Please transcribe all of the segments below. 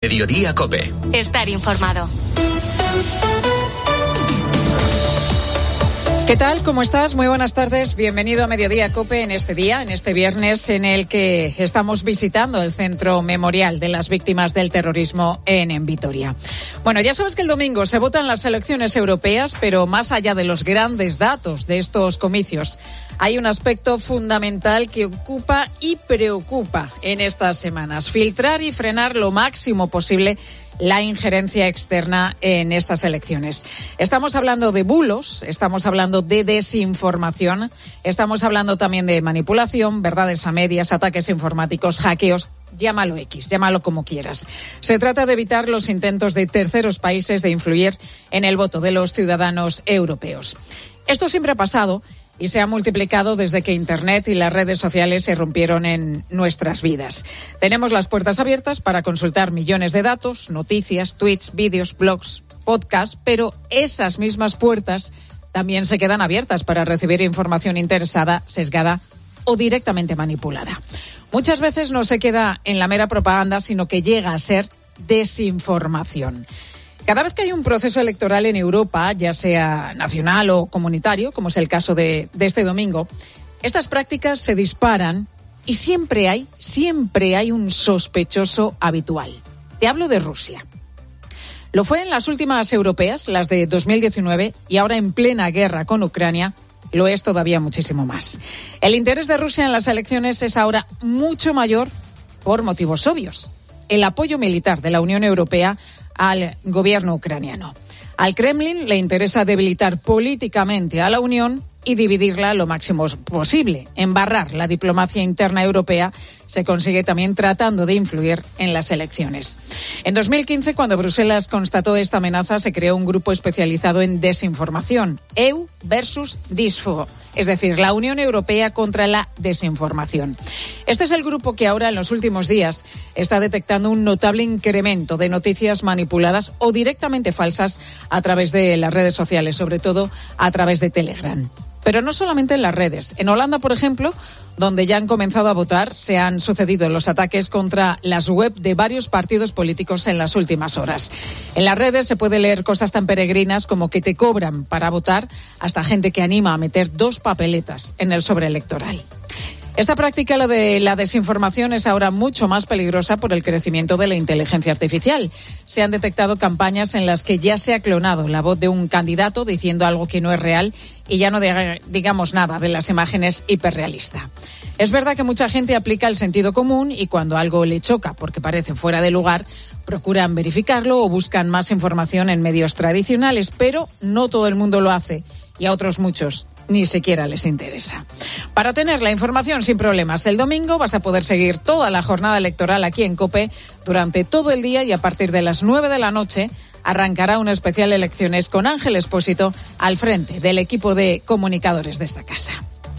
Mediodía COPE. Estar informado. ¿Qué tal? ¿Cómo estás? Muy buenas tardes. Bienvenido a Mediodía COPE en este día, en este viernes en el que estamos visitando el Centro Memorial de las Víctimas del Terrorismo en Vitoria. Bueno, ya sabes que el domingo se votan las elecciones europeas, pero más allá de los grandes datos de estos comicios, hay un aspecto fundamental que ocupa y preocupa en estas semanas: filtrar y frenar lo máximo posible la injerencia externa en estas elecciones. Estamos hablando de bulos, estamos hablando de desinformación, estamos hablando también de manipulación, verdades a medias, ataques informáticos, hackeos, llámalo X, llámalo como quieras. Se trata de evitar los intentos de terceros países de influir en el voto de los ciudadanos europeos. Esto siempre ha pasado y se ha multiplicado desde que Internet y las redes sociales se rompieron en nuestras vidas. Tenemos las puertas abiertas para consultar millones de datos, noticias, tweets, vídeos, blogs, podcasts, pero esas mismas puertas también se quedan abiertas para recibir información interesada, sesgada o directamente manipulada. Muchas veces no se queda en la mera propaganda, sino que llega a ser desinformación. Cada vez que hay un proceso electoral en Europa, ya sea nacional o comunitario, como es el caso de este domingo, estas prácticas se disparan y siempre hay un sospechoso habitual. Te hablo de Rusia. Lo fue en las últimas europeas, las de 2019, y ahora en plena guerra con Ucrania, lo es todavía muchísimo más. El interés de Rusia en las elecciones es ahora mucho mayor por motivos obvios: el apoyo militar de la Unión Europea al gobierno ucraniano. Al Kremlin le interesa debilitar políticamente a la Unión y dividirla lo máximo posible. Embarrar la diplomacia interna europea se consigue también tratando de influir en las elecciones. En 2015, cuando Bruselas constató esta amenaza, se creó un grupo especializado en desinformación, EU versus Disfo, es decir, la Unión Europea contra la desinformación. Este es el grupo que ahora, en los últimos días, está detectando un notable incremento de noticias manipuladas o directamente falsas a través de las redes sociales, sobre todo a través de Telegram. Pero no solamente en las redes. En Holanda, por ejemplo, donde ya han comenzado a votar, se han sucedido los ataques contra las web de varios partidos políticos en las últimas horas. En las redes se puede leer cosas tan peregrinas como que te cobran para votar, hasta gente que anima a meter 2 papeletas en el sobre electoral. Esta práctica, la de la desinformación, es ahora mucho más peligrosa por el crecimiento de la inteligencia artificial. Se han detectado campañas en las que ya se ha clonado la voz de un candidato diciendo algo que no es real y ya no digamos nada de las imágenes hiperrealistas. Es verdad que mucha gente aplica el sentido común y cuando algo le choca porque parece fuera de lugar, procuran verificarlo o buscan más información en medios tradicionales, pero no todo el mundo lo hace y a otros muchos ni siquiera les interesa. Para tener la información sin problemas el domingo vas a poder seguir toda la jornada electoral aquí en COPE durante todo el día y a partir de las 9 de la noche arrancará una especial Elecciones con Ángel Expósito al frente del equipo de comunicadores de esta casa.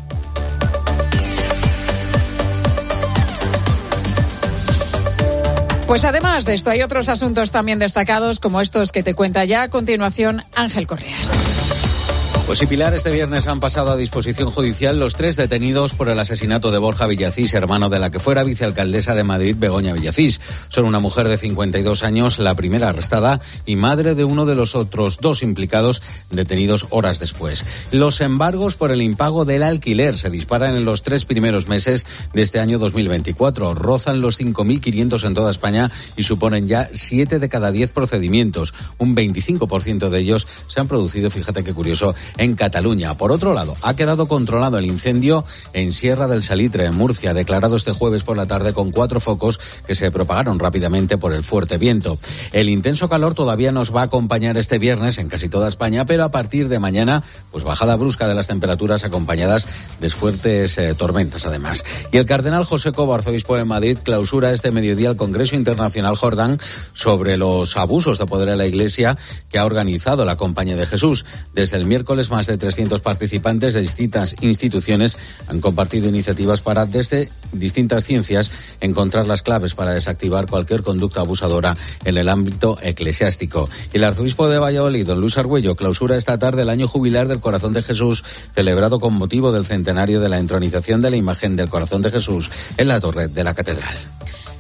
Pues además de esto hay otros asuntos también destacados como estos que te cuenta ya a continuación Ángel Correas. Pues y Pilar, este viernes han pasado a disposición judicial los 3 detenidos por el asesinato de Borja Villacís, hermano de la que fuera vicealcaldesa de Madrid, Begoña Villacís. Son una mujer de 52 años, la primera arrestada, y madre de uno de los otros 2 implicados, detenidos horas después. Los embargos por el impago del alquiler se disparan en los 3 primeros meses de este año 2024. Rozan los 5.500 en toda España y suponen ya 7 de cada 10 procedimientos. Un 25% de ellos se han producido, fíjate qué curioso, en Cataluña. Por otro lado, ha quedado controlado el incendio en Sierra del Salitre, en Murcia, declarado este jueves por la tarde con 4 focos que se propagaron rápidamente por el fuerte viento. El intenso calor todavía nos va a acompañar este viernes en casi toda España, pero a partir de mañana, pues bajada brusca de las temperaturas acompañadas de fuertes tormentas además. Y el cardenal José Cobo, arzobispo de Madrid, clausura este mediodía el Congreso Internacional Jordán sobre los abusos de poder en la Iglesia que ha organizado la Compañía de Jesús. Desde el miércoles, más de 300 participantes de distintas instituciones han compartido iniciativas para, desde distintas ciencias, encontrar las claves para desactivar cualquier conducta abusadora en el ámbito eclesiástico. Y el arzobispo de Valladolid, don Luis Argüello, clausura esta tarde el año jubilar del Corazón de Jesús, celebrado con motivo del centenario de la entronización de la imagen del Corazón de Jesús en la torre de la catedral.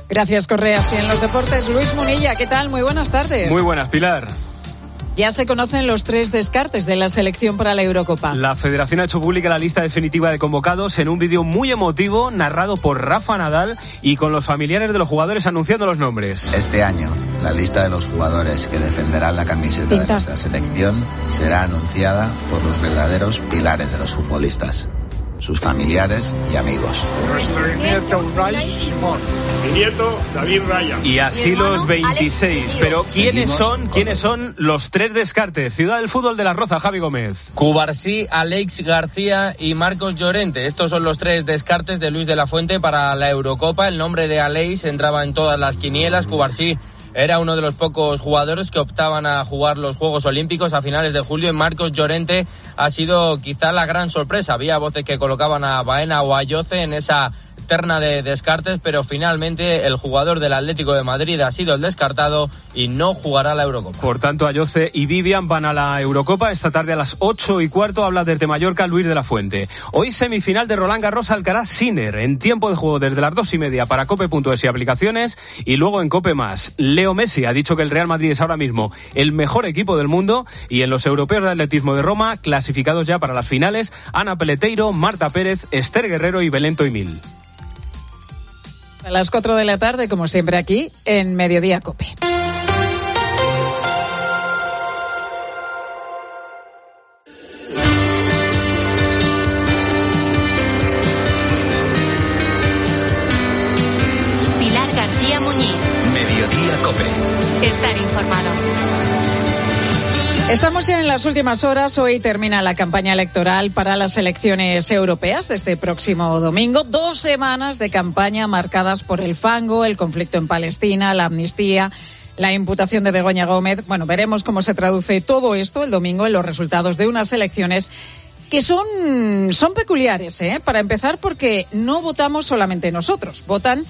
Gracias, Correas. Y en los deportes, Luis Munilla, ¿qué tal? Muy buenas tardes. Muy buenas, Pilar. Ya se conocen los 3 descartes de la selección para la Eurocopa. La Federación ha hecho pública la lista definitiva de convocados en un vídeo muy emotivo narrado por Rafa Nadal y con los familiares de los jugadores anunciando los nombres. Este año, la lista de los jugadores que defenderán la camiseta de nuestra selección será anunciada por los verdaderos pilares de los futbolistas, sus familiares y amigos. Nuestro nieto Unai Simón. Mi nieto David Raya. Y así los 26. Pero ¿quiénes son los 3 descartes? Ciudad del Fútbol de Las Rozas, Javi Gómez. Cubarsí, Alex García y Marcos Llorente. Estos son los 3 descartes de Luis de la Fuente para la Eurocopa. El nombre de Alex entraba en todas las quinielas. Cubarsí era uno de los pocos jugadores que optaban a jugar los Juegos Olímpicos a finales de julio, y Marcos Llorente ha sido quizá la gran sorpresa. Había voces que colocaban a Baena o a Yoce en esa terna de descartes, pero finalmente el jugador del Atlético de Madrid ha sido el descartado y no jugará la Eurocopa. Por tanto, Ayoce y Vivian van a la Eurocopa. Esta tarde a las 8:15 habla desde Mallorca Luis de la Fuente. Hoy semifinal de Roland Garros Alcaraz-Sinner, en tiempo de juego desde las 2:30 para cope.es y aplicaciones, y luego en Cope Más. Leo Messi ha dicho que el Real Madrid es ahora mismo el mejor equipo del mundo, y en los europeos de atletismo de Roma, clasificados ya para las finales, Ana Peleteiro, Marta Pérez, Esther Guerrero y Belén Toimil. A las 4 de la tarde, como siempre, aquí en Mediodía Cope. Pilar García Muñiz. Mediodía Cope. Estar informado. Estamos ya en las últimas horas. Hoy termina la campaña electoral para las elecciones europeas de este próximo domingo. 2 semanas de campaña marcadas por el fango, el conflicto en Palestina, la amnistía, la imputación de Begoña Gómez. Bueno, veremos cómo se traduce todo esto el domingo en los resultados de unas elecciones que son peculiares, Para empezar, porque no votamos solamente nosotros. Votan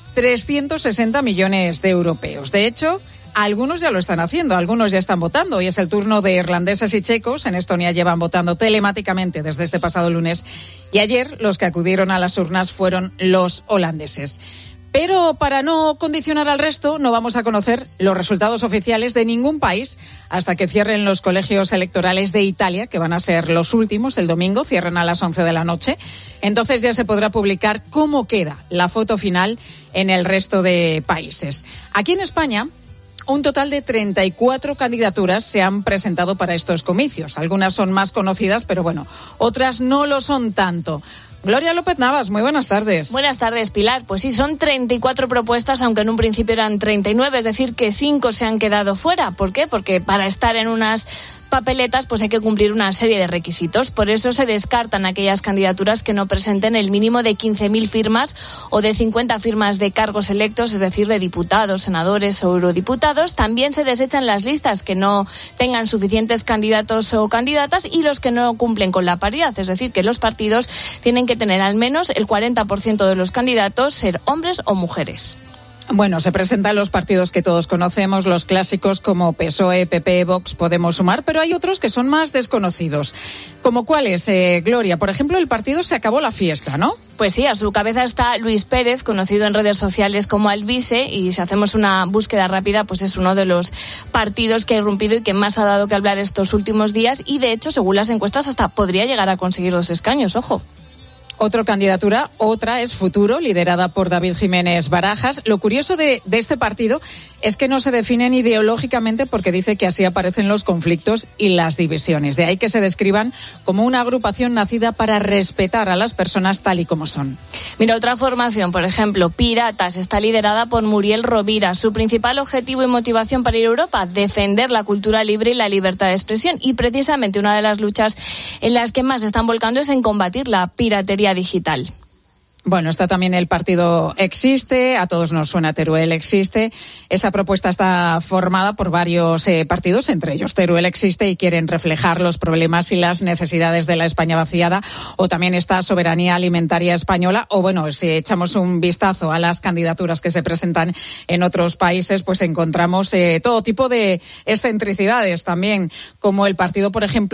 360 millones de europeos. De hecho, algunos ya lo están haciendo, algunos ya están votando. Hoy es el turno de irlandeses y checos. En Estonia llevan votando telemáticamente desde este pasado lunes. Y ayer los que acudieron a las urnas fueron los holandeses. Pero para no condicionar al resto, no vamos a conocer los resultados oficiales de ningún país hasta que cierren los colegios electorales de Italia, que van a ser los últimos el domingo, cierran a las 11 de la noche. Entonces ya se podrá publicar cómo queda la foto final en el resto de países. Aquí en España, un total de 34 candidaturas se han presentado para estos comicios. Algunas son más conocidas, pero bueno, otras no lo son tanto. Gloria López Navas, muy buenas tardes. Buenas tardes, Pilar. Pues sí, son 34 propuestas, aunque en un principio eran 39, es decir, que 5 se han quedado fuera. ¿Por qué? Porque para estar en unas papeletas pues hay que cumplir una serie de requisitos. Por eso se descartan aquellas candidaturas que no presenten el mínimo de 15.000 firmas o de 50 firmas de cargos electos, es decir, de diputados, senadores o eurodiputados. También se desechan las listas que no tengan suficientes candidatos o candidatas y los que no cumplen con la paridad, es decir, que los partidos tienen que tener al menos el 40% de los candidatos ser hombres o mujeres. Bueno, se presentan los partidos que todos conocemos, los clásicos como PSOE, PP, Vox, Podemos, Sumar, pero hay otros que son más desconocidos. ¿Como cuáles, Gloria? Por ejemplo, el partido Se Acabó la Fiesta, ¿no? Pues sí, a su cabeza está Luis Pérez, conocido en redes sociales como Alvise, y si hacemos una búsqueda rápida, pues es uno de los partidos que ha irrumpido y que más ha dado que hablar estos últimos días, y de hecho, según las encuestas, hasta podría llegar a conseguir 2 escaños, ojo. Otra candidatura, otra es Futuro, liderada por David Jiménez Barajas. Lo curioso de este partido es que no se definen ideológicamente porque dice que así aparecen los conflictos y las divisiones. De ahí que se describan como una agrupación nacida para respetar a las personas tal y como son. Mira, otra formación, por ejemplo, Piratas, está liderada por Muriel Rovira. Su principal objetivo y motivación para ir a Europa, defender la cultura libre y la libertad de expresión. Y precisamente una de las luchas en las que más se están volcando es en combatir la piratería digital. Bueno, está también el partido Existe, a todos nos suena Teruel Existe. Esta propuesta está formada por varios partidos, entre ellos Teruel Existe, y quieren reflejar los problemas y las necesidades de la España vaciada, o también está Soberanía Alimentaria Española, o bueno, si echamos un vistazo a las candidaturas que se presentan en otros países, pues encontramos todo tipo de excentricidades también, como el partido, por ejemplo,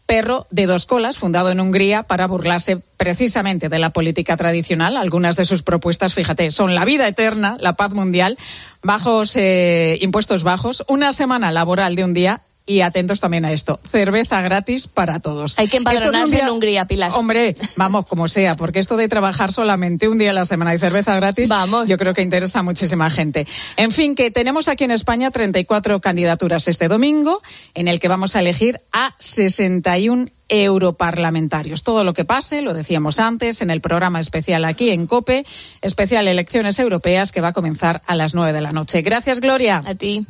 perro de dos colas, fundado en Hungría para burlarse precisamente de la política tradicional. Algunas de sus propuestas, fíjate, son la vida eterna, la paz mundial, impuestos bajos, una semana laboral de un día. Y atentos también a esto, cerveza gratis para todos. Hay que empadronarse en Hungría, Pilar. Hombre, vamos, como sea, porque esto de trabajar solamente un día a la semana y cerveza gratis, vamos, yo creo que interesa a muchísima gente. En fin, que tenemos aquí en España 34 candidaturas este domingo, en el que vamos a elegir a 61 europarlamentarios. Todo lo que pase, lo decíamos antes, en el programa especial aquí en COPE, especial Elecciones Europeas, que va a comenzar a las 9 de la noche. Gracias, Gloria. A ti.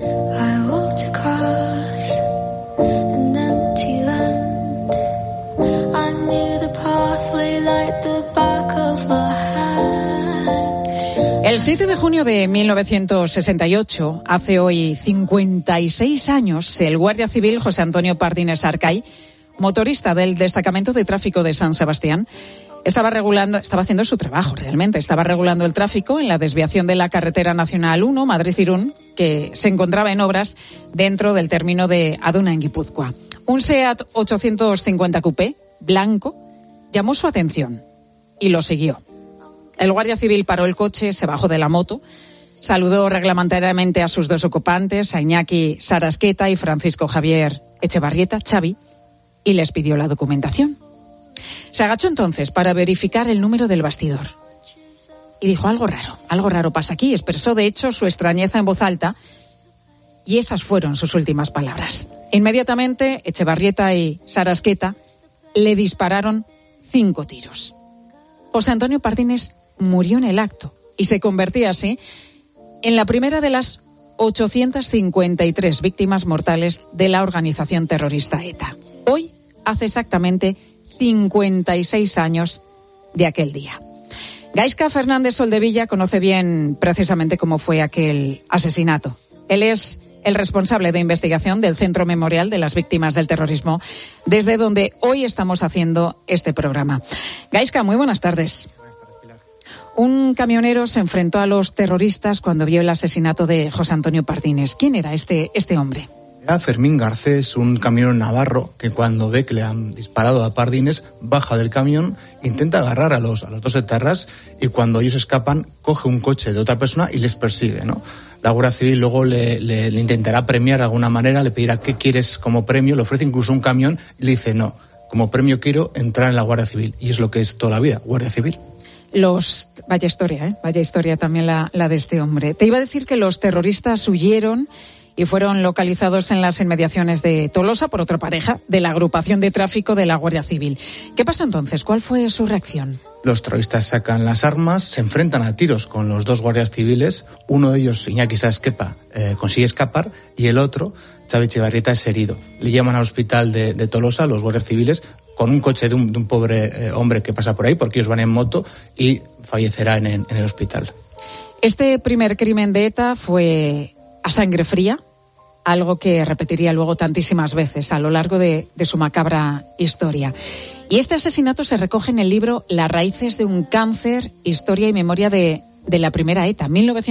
El 7 de junio de 1968, hace hoy 56 años, el guardia civil José Antonio Pardines Arcay, motorista del destacamento de tráfico de San Sebastián, estaba haciendo su trabajo realmente, estaba regulando el tráfico en la desviación de la carretera nacional 1, Madrid-Irún, que se encontraba en obras dentro del término de Aduna, en Guipúzcoa. Un SEAT 850 Coupé, blanco, llamó su atención y lo siguió. El guardia civil paró el coche, se bajó de la moto, saludó reglamentariamente a sus dos ocupantes, a Iñaki Sarasqueta y Francisco Javier Echevarrieta, Xavi, y les pidió la documentación. Se agachó entonces para verificar el número del bastidor. Y dijo, algo raro pasa aquí. Expresó, de hecho, su extrañeza en voz alta, y esas fueron sus últimas palabras. Inmediatamente, Echevarrieta y Sarasqueta le dispararon 5 tiros. José Antonio Pardines murió en el acto y se convertía así en la primera de las 853 víctimas mortales de la organización terrorista ETA. Hoy hace exactamente 56 años de aquel día. Gaizka Fernández Soldevilla conoce bien precisamente cómo fue aquel asesinato. Él es el responsable de investigación del Centro Memorial de las Víctimas del Terrorismo, desde donde hoy estamos haciendo este programa. Gaizka, muy buenas tardes. Un camionero se enfrentó a los terroristas cuando vio el asesinato de José Antonio Pardines. ¿Quién era este hombre? Fermín Garcés, un camionero navarro que cuando ve que le han disparado a Pardines, baja del camión, intenta agarrar a los dos etarras y cuando ellos escapan, coge un coche de otra persona y les persigue, ¿no? La Guardia Civil luego le intentará premiar de alguna manera, le pedirá qué quieres como premio, le ofrece incluso un camión y le dice no, como premio quiero entrar en la Guardia Civil. Y es lo que es toda la vida, Guardia Civil. Vaya historia también la de este hombre. Te iba a decir que los terroristas huyeron y fueron localizados en las inmediaciones de Tolosa por otra pareja de la agrupación de tráfico de la Guardia Civil. ¿Qué pasó entonces? ¿Cuál fue su reacción? Los terroristas sacan las armas, se enfrentan a tiros con los dos guardias civiles. Uno de ellos, Iñaki Sarasqueta, consigue escapar y el otro, Xavi Echevarrieta, es herido. Le llaman al hospital de Tolosa, los guardias civiles, con un coche de un pobre hombre que pasa por ahí, porque ellos van en moto, y fallecerá en el hospital. Este primer crimen de ETA fue a sangre fría, algo que repetiría luego tantísimas veces a lo largo de su macabra historia. Y este asesinato se recoge en el libro Las raíces de un cáncer, historia y memoria de la primera ETA,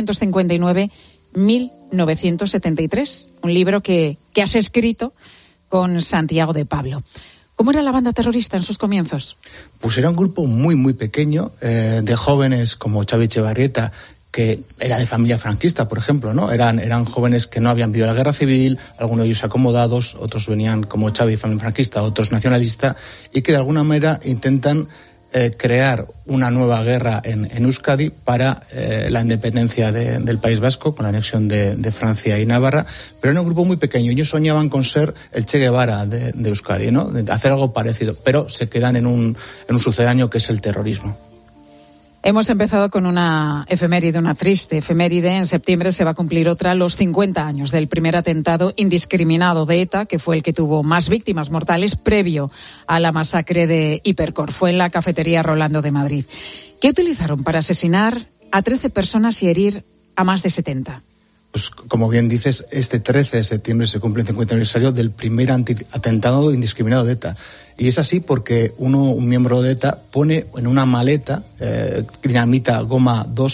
1959-1973, un libro que has escrito con Santiago de Pablo. ¿Cómo era la banda terrorista en sus comienzos? Pues era un grupo muy, muy pequeño, de jóvenes como Xavi Echevarrieta, que era de familia franquista, por ejemplo, ¿no? Eran jóvenes que no habían vivido la guerra civil, algunos de ellos acomodados, otros venían como Xavi, familia franquista, otros nacionalista, y que de alguna manera intentan crear una nueva guerra en Euskadi para la independencia del País Vasco, con la anexión de Francia y Navarra, pero era un grupo muy pequeño. Ellos soñaban con ser el Che Guevara de Euskadi, ¿no? De hacer algo parecido, pero se quedan en un sucedáneo que es el terrorismo. Hemos empezado con una efeméride, una triste efeméride. En septiembre se va a cumplir otra, los 50 años del primer atentado indiscriminado de ETA, que fue el que tuvo más víctimas mortales previo a la masacre de Hipercor. Fue en la cafetería Rolando de Madrid. ¿Qué utilizaron para asesinar a 13 personas y herir a más de 70? Pues como bien dices, este 13 de septiembre se cumple el 50 aniversario del primer atentado indiscriminado de ETA. Y es así porque un miembro de ETA pone en una maleta dinamita goma 2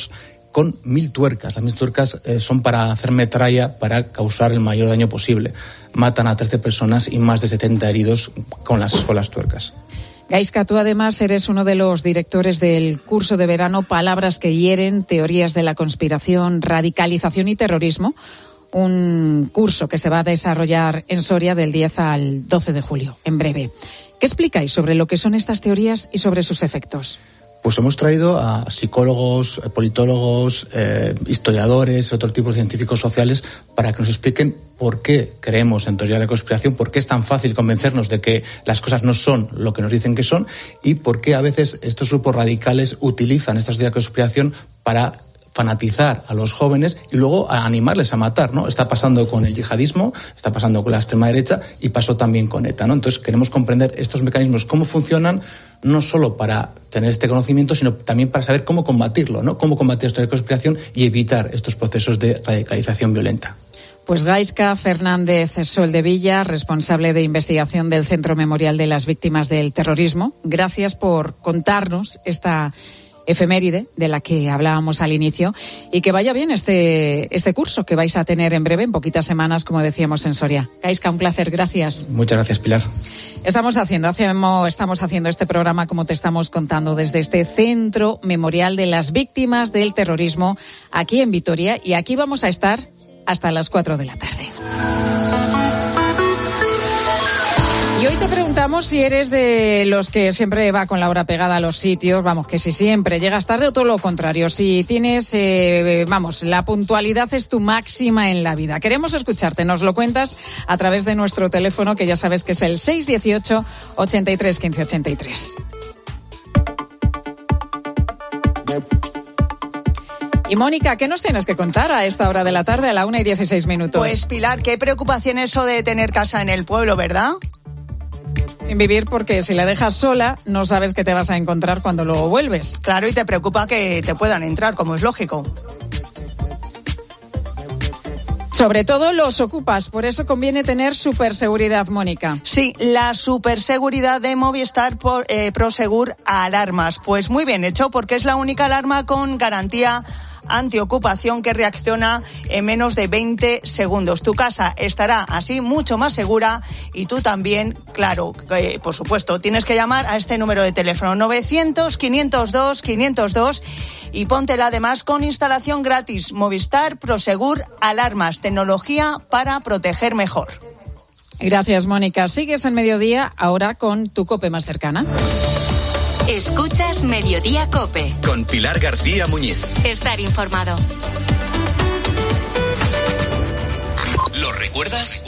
con 1000 tuercas. Las 1000 tuercas son para hacer metralla, para causar el mayor daño posible. Matan a 13 personas y más de 70 heridos con las tuercas. Gaizka, tú además eres uno de los directores del curso de verano Palabras que hieren, teorías de la conspiración, radicalización y terrorismo, un curso que se va a desarrollar en Soria del 10 al 12 de julio, en breve. ¿Qué explicáis sobre lo que son estas teorías y sobre sus efectos? Pues hemos traído a psicólogos, politólogos, historiadores, otros tipos de científicos sociales para que nos expliquen por qué creemos en teoría de la conspiración, por qué es tan fácil convencernos de que las cosas no son lo que nos dicen que son y por qué a veces estos grupos radicales utilizan estas teorías de conspiración para fanatizar a los jóvenes y luego a animarles a matar, ¿no? Está pasando con el yihadismo, está pasando con la extrema derecha y pasó también con ETA, ¿no? Entonces queremos comprender estos mecanismos, cómo funcionan, no solo para tener este conocimiento, sino también para saber cómo combatirlo, ¿no? Cómo combatir esta conspiración y evitar estos procesos de radicalización violenta. Pues Gaizka Fernández Soldevilla, responsable de investigación del Centro Memorial de las Víctimas del Terrorismo, gracias por contarnos esta efeméride de la que hablábamos al inicio y que vaya bien este curso que vais a tener en breve, en poquitas semanas, como decíamos en Soria. Gaizka, un placer, gracias. Muchas gracias, Pilar. Estamos haciendo este programa, como te estamos contando, desde este Centro Memorial de las Víctimas del Terrorismo aquí en Vitoria, y aquí vamos a estar hasta las 4 de la tarde. Y hoy te preguntamos si eres de los que siempre va con la hora pegada a los sitios, vamos, que si siempre llegas tarde o todo lo contrario, si tienes, la puntualidad es tu máxima en la vida. Queremos escucharte, nos lo cuentas a través de nuestro teléfono, que ya sabes que es el 618 83 15 83. Y Mónica, ¿qué nos tienes que contar a esta hora de la tarde, a la 1:16? Pues Pilar, qué preocupación eso de tener casa en el pueblo, ¿verdad? Sin vivir, porque si la dejas sola no sabes qué te vas a encontrar cuando luego vuelves. Claro, y te preocupa que te puedan entrar, como es lógico. Sobre todo los ocupas, por eso conviene tener superseguridad, Mónica. Sí, la superseguridad de Movistar Prosegur Alarmas. Pues muy bien hecho, porque es la única alarma con garantía antiocupación que reacciona en menos de 20 segundos. Tu casa estará así mucho más segura y tú también, claro, por supuesto, tienes que llamar a este número de teléfono 900-502-502 y póntela además con instalación gratis. Movistar Prosegur Alarmas, tecnología para proteger mejor. Gracias, Mónica. Sigues en Mediodía, ahora con tu COPE más cercana. Escuchas Mediodía COPE. Con Pilar García Muñiz. Estar informado. ¿Lo recuerdas?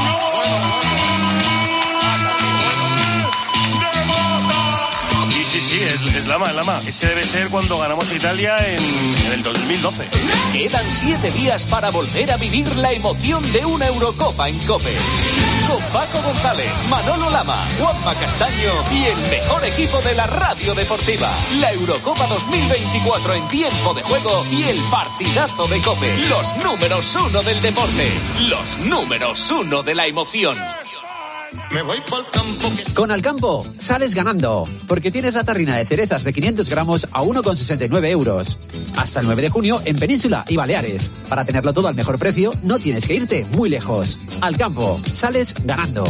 Sí, es Lama. Ese debe ser cuando ganamos Italia en el 2012. Quedan 7 días para volver a vivir la emoción de una Eurocopa en COPE. Con Paco González, Manolo Lama, Juanma Castaño y el mejor equipo de la radio deportiva. La Eurocopa 2024 en tiempo de juego y el partidazo de COPE. Los números 1 del deporte. Los números 1 de la emoción. Me voy pa'l campo. Con Alcampo sales ganando, porque tienes la tarrina de cerezas de 500 gramos a 1,69 euros. Hasta el 9 de junio en Península y Baleares. Para tenerlo todo al mejor precio, no tienes que irte muy lejos. Alcampo, sales ganando.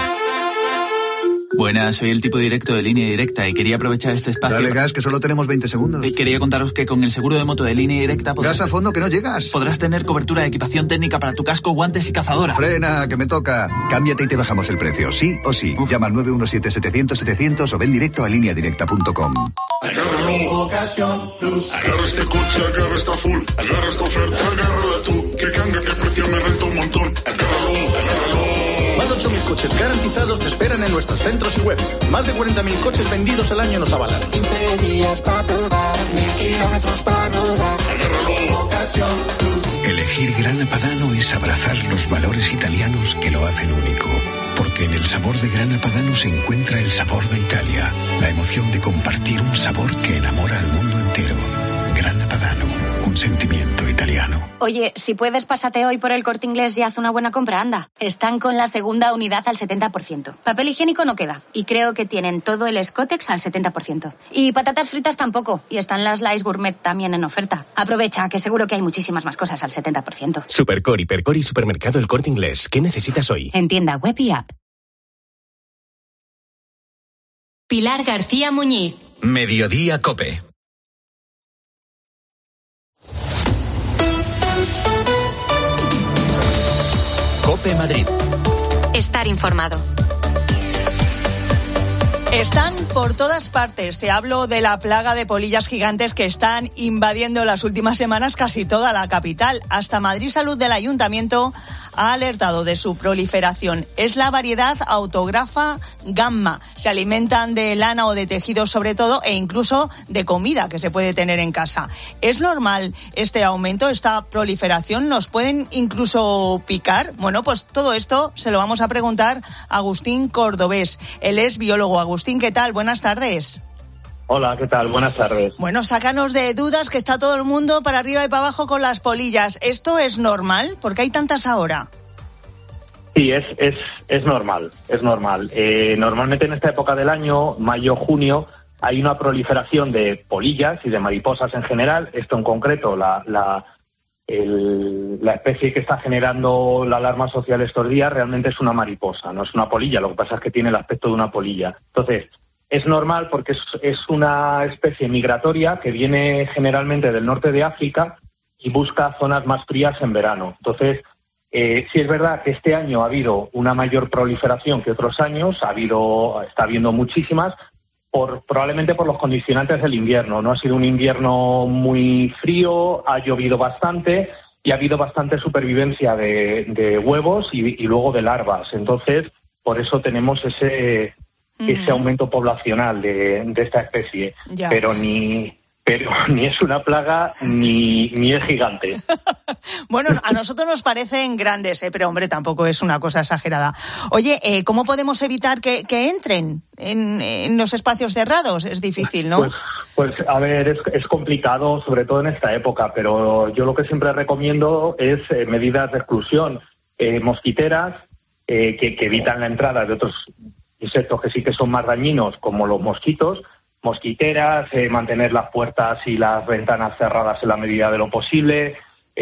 Buenas, soy el tipo directo de Línea Directa y quería aprovechar este espacio. Dale gas, que solo tenemos 20 segundos. Y quería contaros que con el seguro de moto de Línea Directa gas a fondo, que no llegas. Podrás tener cobertura de equipación técnica para tu casco, guantes y cazadora. Frena, que me toca. Cámbiate y te bajamos el precio, sí o sí. Llama al 917-700-700 o ven directo a lineadirecta.com. Agárralo, Ocasión Plus. Agarra este coche, agarra esta full. Agarra esta oferta, agárrala tú. Que canga, que precio me renta un montón. Agárralo. Más de 8.000 coches garantizados te esperan en nuestros centros y web. Más de 40.000 coches vendidos al año nos avalan. 15 días para probar, 1.000 kilómetros para rodar. Agárralo, Ocasión Plus. Elegir Grana Padano es abrazar los valores italianos que lo hacen único. Porque en el sabor de Grana Padano se encuentra el sabor de Italia. La emoción de compartir un sabor que enamora al mundo entero. Grana Padano, un sentimiento italiano. Oye, si puedes, pásate hoy por el Corte Inglés y haz una buena compra, anda. Están con la segunda unidad al 70%. Papel higiénico no queda. Y creo que tienen todo el Scottex al 70%. Y patatas fritas tampoco. Y están las Lays Gourmet también en oferta. Aprovecha, que seguro que hay muchísimas más cosas al 70%. Supercore, Hipercore y Supermercado El Corte Inglés. ¿Qué necesitas hoy? En tienda web y app. Pilar García Muñiz. Mediodía COPE. COPE Madrid. Estar informado. Están por todas partes. Te hablo de la plaga de polillas gigantes que están invadiendo las últimas semanas casi toda la capital. Hasta Madrid Salud del Ayuntamiento ha alertado de su proliferación. Es la variedad Autografa Gamma. Se alimentan de lana o de tejidos sobre todo e incluso de comida que se puede tener en casa. ¿Es normal este aumento, esta proliferación? ¿Nos pueden incluso picar? Bueno, pues todo esto se lo vamos a preguntar a Agustín Cordobés. Él es biólogo. Agustín, ¿qué tal? Buenas tardes. Hola, ¿qué tal? Buenas tardes. Bueno, sácanos de dudas, que está todo el mundo para arriba y para abajo con las polillas. ¿Esto es normal? ¿Por qué hay tantas ahora? Sí, es normal, es normal. Normalmente en esta época del año, mayo, junio, hay una proliferación de polillas y de mariposas en general. Esto en concreto, la especie que está generando la alarma social estos días realmente es una mariposa, no es una polilla. Lo que pasa es que tiene el aspecto de una polilla. Entonces, es normal porque es una especie migratoria que viene generalmente del norte de África y busca zonas más frías en verano. Entonces, sí es verdad que este año ha habido una mayor proliferación que otros años, está habiendo muchísimas, probablemente por los condicionantes del invierno. No ha sido un invierno muy frío, ha llovido bastante y ha habido bastante supervivencia de huevos y luego de larvas. Entonces, por eso tenemos ese aumento poblacional de esta especie. Ya. Pero ni es una plaga ni es gigante. Bueno, a nosotros nos parecen grandes, pero hombre, tampoco es una cosa exagerada. Oye, ¿cómo podemos evitar que entren en los espacios cerrados? Es difícil, ¿no? Pues a ver, es complicado, sobre todo en esta época, pero yo lo que siempre recomiendo es medidas de exclusión, mosquiteras que evitan la entrada de otros insectos que sí que son más dañinos, como los mosquitos, mosquiteras, mantener las puertas y las ventanas cerradas en la medida de lo posible,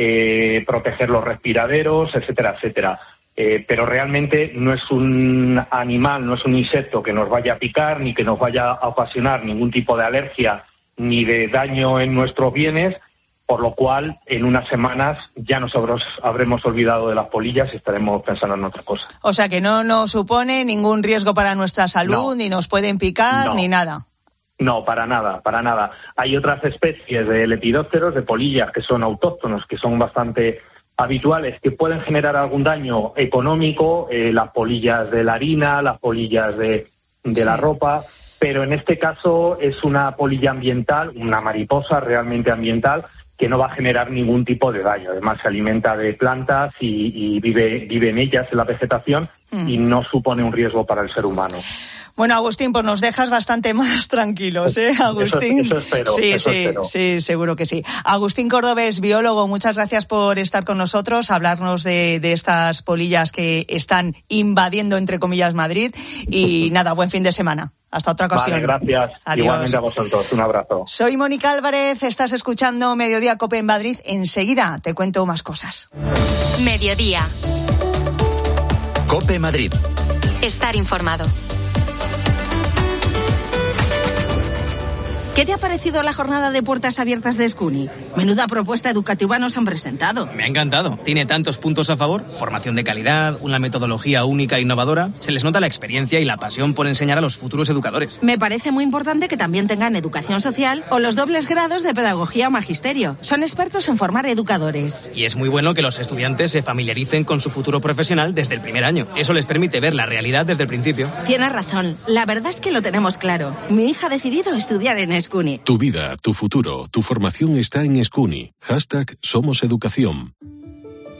proteger los respiraderos, etcétera, etcétera. Pero realmente no es un animal, no es un insecto que nos vaya a picar ni que nos vaya a ocasionar ningún tipo de alergia ni de daño en nuestros bienes, por lo cual en unas semanas ya nos habremos olvidado de las polillas y estaremos pensando en otra cosa. O sea que no nos supone ningún riesgo para nuestra salud, ni nos pueden picar, ni nada. No, para nada, para nada. Hay otras especies de lepidópteros, de polillas, que son autóctonos, que son bastante habituales, que pueden generar algún daño económico, las polillas de la harina, las polillas de la ropa, pero en este caso es una polilla ambiental, una mariposa realmente ambiental, que no va a generar ningún tipo de daño. Además, se alimenta de plantas y vive en ellas, en la vegetación, y no supone un riesgo para el ser humano. Bueno, Agustín, pues nos dejas bastante más tranquilos, ¿eh, Agustín? Eso espero. Sí, seguro que sí. Agustín Cordobés, biólogo, muchas gracias por estar con nosotros, hablarnos de estas polillas que están invadiendo, entre comillas, Madrid. Y nada, buen fin de semana. Hasta otra ocasión. Vale, gracias. Adiós. Igualmente a vosotros. Un abrazo. Soy Mónica Álvarez, estás escuchando Mediodía COPE en Madrid. Enseguida te cuento más cosas. Mediodía. COPE Madrid. Estar informado. ¿Qué te ha parecido la jornada de puertas abiertas de Escuni? Menuda propuesta educativa nos han presentado. Me ha encantado. Tiene tantos puntos a favor. Formación de calidad, una metodología única e innovadora. Se les nota la experiencia y la pasión por enseñar a los futuros educadores. Me parece muy importante que también tengan educación social o los dobles grados de pedagogía o magisterio. Son expertos en formar educadores. Y es muy bueno que los estudiantes se familiaricen con su futuro profesional desde el primer año. Eso les permite ver la realidad desde el principio. Tienes razón. La verdad es que lo tenemos claro. Mi hija ha decidido estudiar en Escuni. Tu vida, tu futuro, tu formación está en Escuni. #SomosEducación.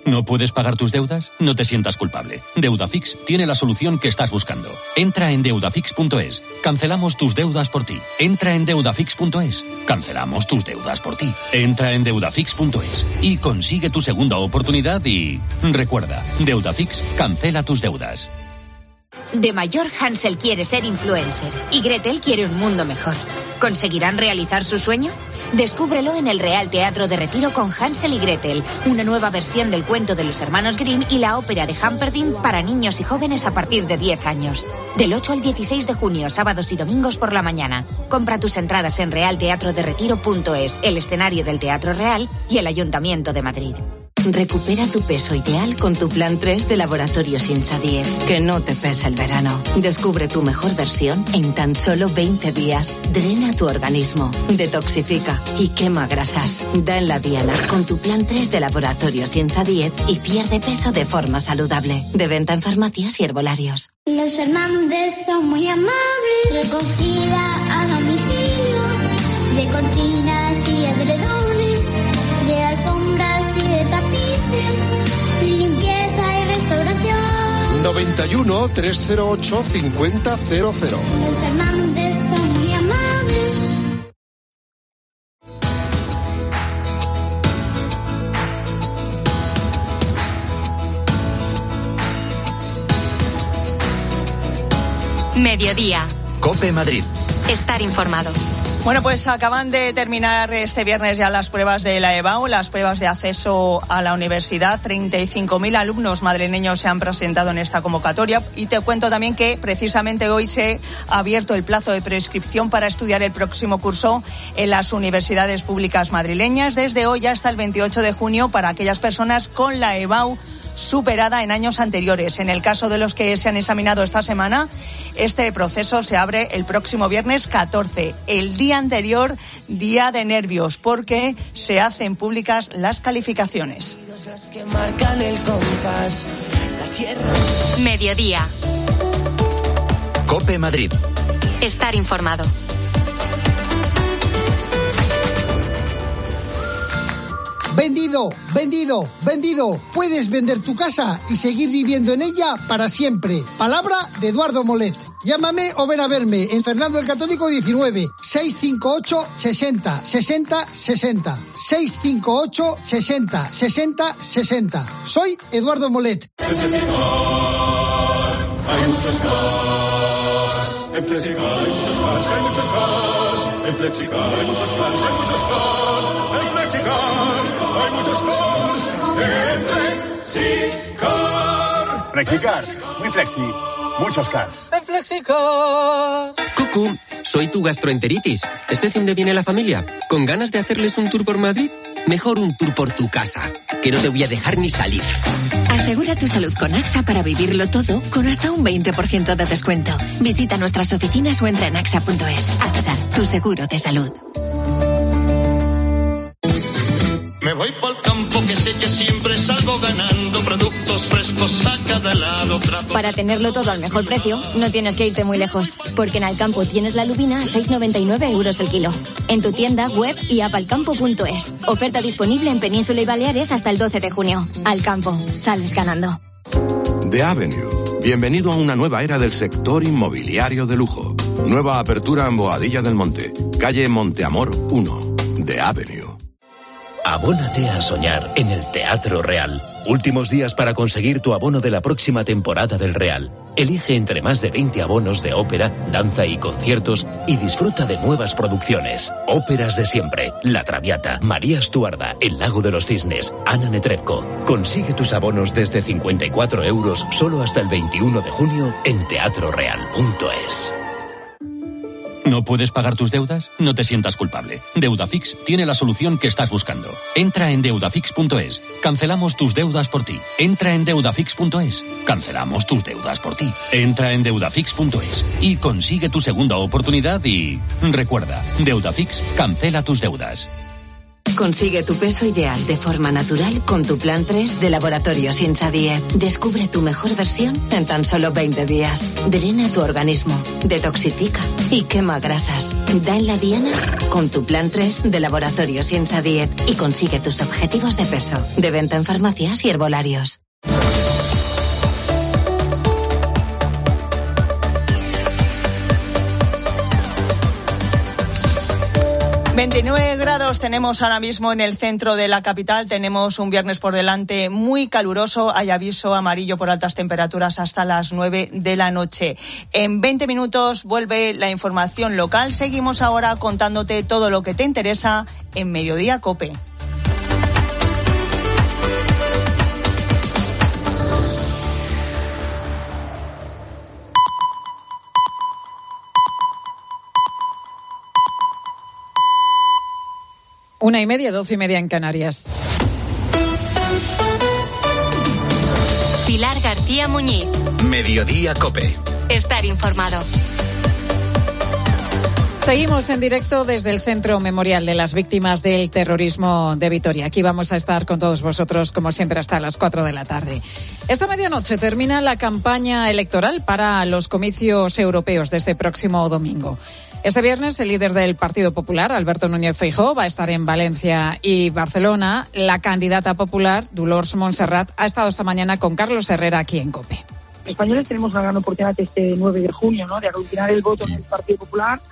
¿No puedes pagar tus deudas? No te sientas culpable. Deudafix tiene la solución que estás buscando. Entra en deudafix.es. Cancelamos tus deudas por ti. Entra en deudafix.es. Cancelamos tus deudas por ti. Entra en deudafix.es y consigue tu segunda oportunidad y... recuerda, Deudafix cancela tus deudas. De mayor, Hansel quiere ser influencer y Gretel quiere un mundo mejor. ¿Conseguirán realizar su sueño? Descúbrelo en el Real Teatro de Retiro con Hansel y Gretel, una nueva versión del cuento de los hermanos Grimm y la ópera de Humperdinck para niños y jóvenes a partir de 10 años. Del 8 al 16 de junio, sábados y domingos por la mañana. Compra tus entradas en realteatroderetiro.es, el escenario del Teatro Real y el Ayuntamiento de Madrid. Recupera tu peso ideal con tu plan 3 de Laboratorios INSA-10. Que no te pese el verano. Descubre tu mejor versión en tan solo 20 días. Drena tu organismo, detoxifica y quema grasas. Da en la diana con tu plan 3 de Laboratorios INSA-10 y pierde peso de forma saludable. De venta en farmacias y herbolarios. Los Fernández son muy amables. Recogida a domicilio de cortinas y edredones, de alfombras y de tapices, limpieza y restauración. 91 308 5000. Los Fernández son muy amables. Mediodía. COPE Madrid. Estar informado. Bueno, pues acaban de terminar este viernes ya las pruebas de la EBAU, las pruebas de acceso a la universidad. 35.000 alumnos madrileños se han presentado en esta convocatoria y te cuento también que precisamente hoy se ha abierto el plazo de prescripción para estudiar el próximo curso en las universidades públicas madrileñas, desde hoy hasta el 28 de junio para aquellas personas con la EBAU superada en años anteriores. En el caso de los que se han examinado esta semana, este proceso se abre el próximo viernes 14, el día anterior, día de nervios, porque se hacen públicas las calificaciones. Mediodía. COPE Madrid. Estar informado. Vendido, vendido, vendido. Puedes vender tu casa y seguir viviendo en ella para siempre. Palabra de Eduardo Molet. Llámame o ven a verme en Fernando el Católico 19, 658 60 60 60. 658 60 60 60. Soy Eduardo Molet. En Flexicar hay muchos cars. En Flexicar hay muchos cars, hay muchos cars. En Flexicar hay muchos cars, hay muchos cars. En Flexicar hay muchos cars. En Flexicar. Flexicar, muy flexi, muchos cars. En Flexicar. Cucú, soy tu gastroenteritis. ¿Este fin de viene la familia? ¿Con ganas de hacerles un tour por Madrid? Mejor un tour por tu casa, que no te voy a dejar ni salir. Asegura tu salud con AXA para vivirlo todo con hasta un 20% de descuento. Visita nuestras oficinas o entra en AXA.es. AXA, tu seguro de salud. Me voy pa'l campo que sé que siempre salgo ganando, productos frescos a cada lado. Para tenerlo todo al mejor precio, no tienes que irte muy lejos, porque en Alcampo tienes la lubina a 6,99 euros el kilo. En tu tienda, web y app alcampo.es. Oferta disponible en Península y Baleares hasta el 12 de junio. Alcampo, sales ganando. The Avenue. Bienvenido a una nueva era del sector inmobiliario de lujo. Nueva apertura en Boadilla del Monte, calle Monteamor 1. The Avenue. Abónate a soñar en el Teatro Real. Últimos días para conseguir tu abono de la próxima temporada del Real. Elige entre más de 20 abonos de ópera, danza y conciertos y disfruta de nuevas producciones. Óperas de siempre, La Traviata, María Estuarda, El Lago de los Cisnes, Ana Netrebko. Consigue tus abonos desde 54 euros solo hasta el 21 de junio en teatroreal.es. ¿No puedes pagar tus deudas? No te sientas culpable. Deudafix tiene la solución que estás buscando. Entra en deudafix.es. Cancelamos tus deudas por ti. Entra en deudafix.es. Cancelamos tus deudas por ti. Entra en deudafix.es y consigue tu segunda oportunidad y... recuerda, Deudafix cancela tus deudas. Consigue tu peso ideal de forma natural con tu plan 3 de Laboratorios InsaDiet. Descubre tu mejor versión en tan solo 20 días. Drena tu organismo, detoxifica y quema grasas. Da en la diana con tu plan 3 de Laboratorios InsaDiet y consigue tus objetivos de peso. De venta en farmacias y herbolarios. 29 grados tenemos ahora mismo en el centro de la capital. Tenemos un viernes por delante muy caluroso. Hay aviso amarillo por altas temperaturas hasta las 9 de la noche. En 20 minutos vuelve la información local. Seguimos ahora contándote todo lo que te interesa en Mediodía COPE. Una y media, 12:30 en Canarias. Pilar García Muñiz. Mediodía COPE. Estar informado. Seguimos en directo desde el Centro Memorial de las Víctimas del Terrorismo de Vitoria. Aquí vamos a estar con todos vosotros, como siempre, hasta las 4 de la tarde. Esta medianoche termina la campaña electoral para los comicios europeos de este próximo domingo. Este viernes, el líder del Partido Popular, Alberto Núñez Feijóo, va a estar en Valencia y Barcelona. La candidata popular, Dolors Montserrat, ha estado esta mañana con Carlos Herrera aquí en COPE. Los españoles tenemos una gran oportunidad este 9 de junio, ¿no?, de aglutinar el voto en el Partido Popular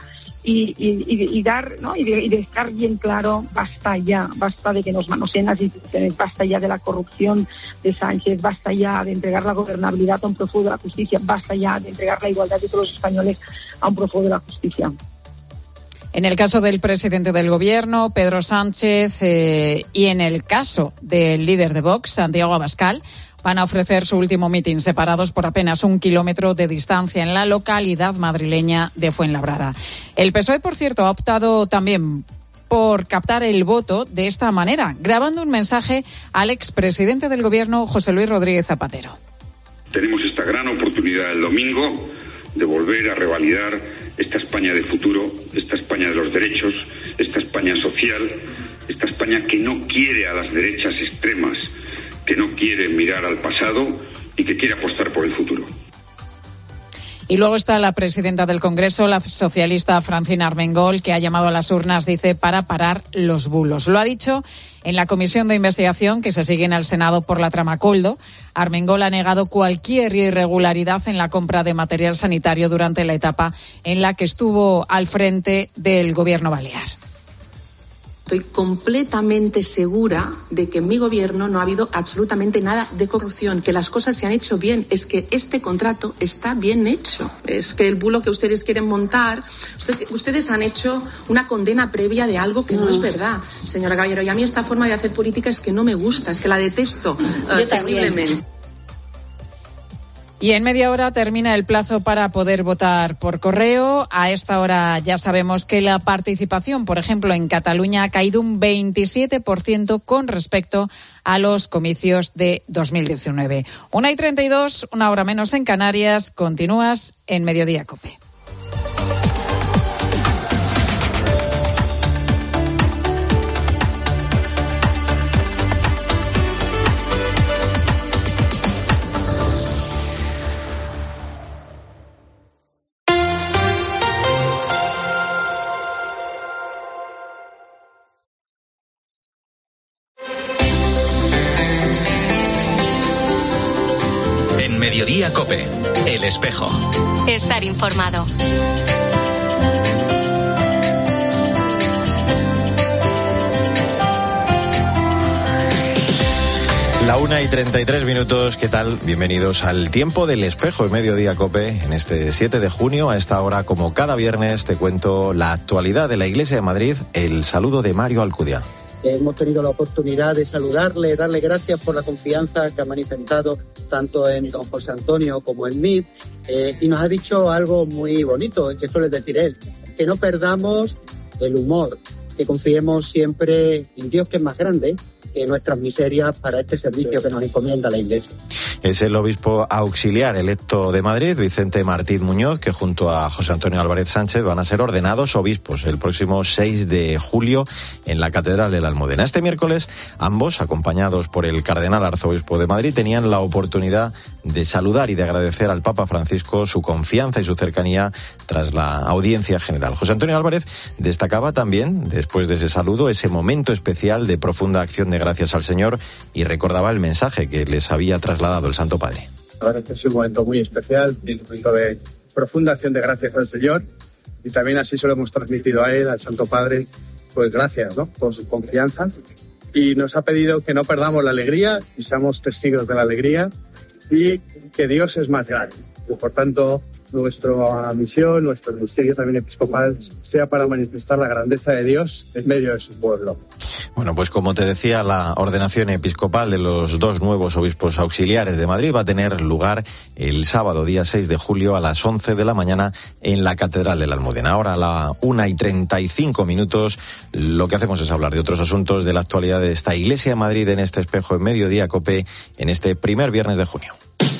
y dar, ¿no?, y de estar bien claro, basta ya, basta de que nos manoseen las instituciones, basta ya de la corrupción de Sánchez, basta ya de entregar la gobernabilidad a un prófugo de la justicia, basta ya de entregar la igualdad de todos los españoles a un prófugo de la justicia. En el caso del presidente del Gobierno, Pedro Sánchez, y en el caso del líder de Vox, Santiago Abascal, van a ofrecer su último mitin separados por apenas 1 kilómetro de distancia en la localidad madrileña de Fuenlabrada. El PSOE, por cierto, ha optado también por captar el voto de esta manera, grabando un mensaje al expresidente del Gobierno, José Luis Rodríguez Zapatero. Tenemos esta gran oportunidad el domingo de volver a revalidar esta España de futuro, esta España de los derechos, esta España social, esta España que no quiere a las derechas extremas, que no quiere mirar al pasado y que quiere apostar por el futuro. Y luego está la presidenta del Congreso, la socialista Francina Armengol, que ha llamado a las urnas, dice, para parar los bulos. Lo ha dicho en la comisión de investigación que se sigue en el Senado por la trama Coldo. Armengol ha negado cualquier irregularidad en la compra de material sanitario durante la etapa en la que estuvo al frente del Gobierno balear. Estoy completamente segura de que en mi gobierno no ha habido absolutamente nada de corrupción, que las cosas se han hecho bien. Es que este contrato está bien hecho. Es que el bulo que ustedes quieren montar, ustedes han hecho una condena previa de algo que no es verdad, señora Caballero. Y a mí esta forma de hacer política es que no me gusta, es que la detesto terriblemente. Y en media hora termina el plazo para poder votar por correo. A esta hora ya sabemos que la participación, por ejemplo, en Cataluña ha caído un 27% con respecto a los comicios de 2019. 1:32, 1 hora menos en Canarias. Continúas en Mediodía COPE. Mediodía COPE, El Espejo. Estar informado. La 1:33, ¿qué tal? Bienvenidos al tiempo del Espejo en Mediodía COPE. En este 7 de junio, a esta hora, como cada viernes, te cuento la actualidad de la Iglesia de Madrid. El saludo de Mario Alcudia. Hemos tenido la oportunidad de saludarle, darle gracias por la confianza que ha manifestado tanto en don José Antonio como en mí, y nos ha dicho algo muy bonito, que suele decir él, que no perdamos el humor, que confiemos siempre en Dios, que es más grande, nuestras miserias para este servicio que nos encomienda la Iglesia. Es el obispo auxiliar electo de Madrid, Vicente Martín Muñoz, que junto a José Antonio Álvarez Sánchez van a ser ordenados obispos el próximo 6 de julio en la Catedral de la Almudena. Este miércoles, ambos, acompañados por el cardenal arzobispo de Madrid, tenían la oportunidad de saludar y de agradecer al Papa Francisco su confianza y su cercanía tras la audiencia general. José Antonio Álvarez destacaba también, después de ese saludo, ese momento especial de profunda acción de gracias al Señor y recordaba el mensaje que les había trasladado el Santo Padre. Ahora este es un momento muy especial, un momento de profunda acción de gracias al Señor, y también así se lo hemos transmitido a él, al Santo Padre, pues gracias, ¿no?, por su confianza, y nos ha pedido que no perdamos la alegría y seamos testigos de la alegría y que Dios es más grande. Y por tanto, nuestra misión, nuestro ministerio también episcopal, sea para manifestar la grandeza de Dios en medio de su pueblo. Bueno, pues como te decía, la ordenación episcopal de los dos nuevos obispos auxiliares de Madrid va a tener lugar el sábado, día 6 de julio, a las 11 de la mañana en la Catedral de la Almudena. Ahora a la 1:35, lo que hacemos es hablar de otros asuntos de la actualidad de esta Iglesia de Madrid en este espejo en Mediodía COPE en este primer viernes de junio.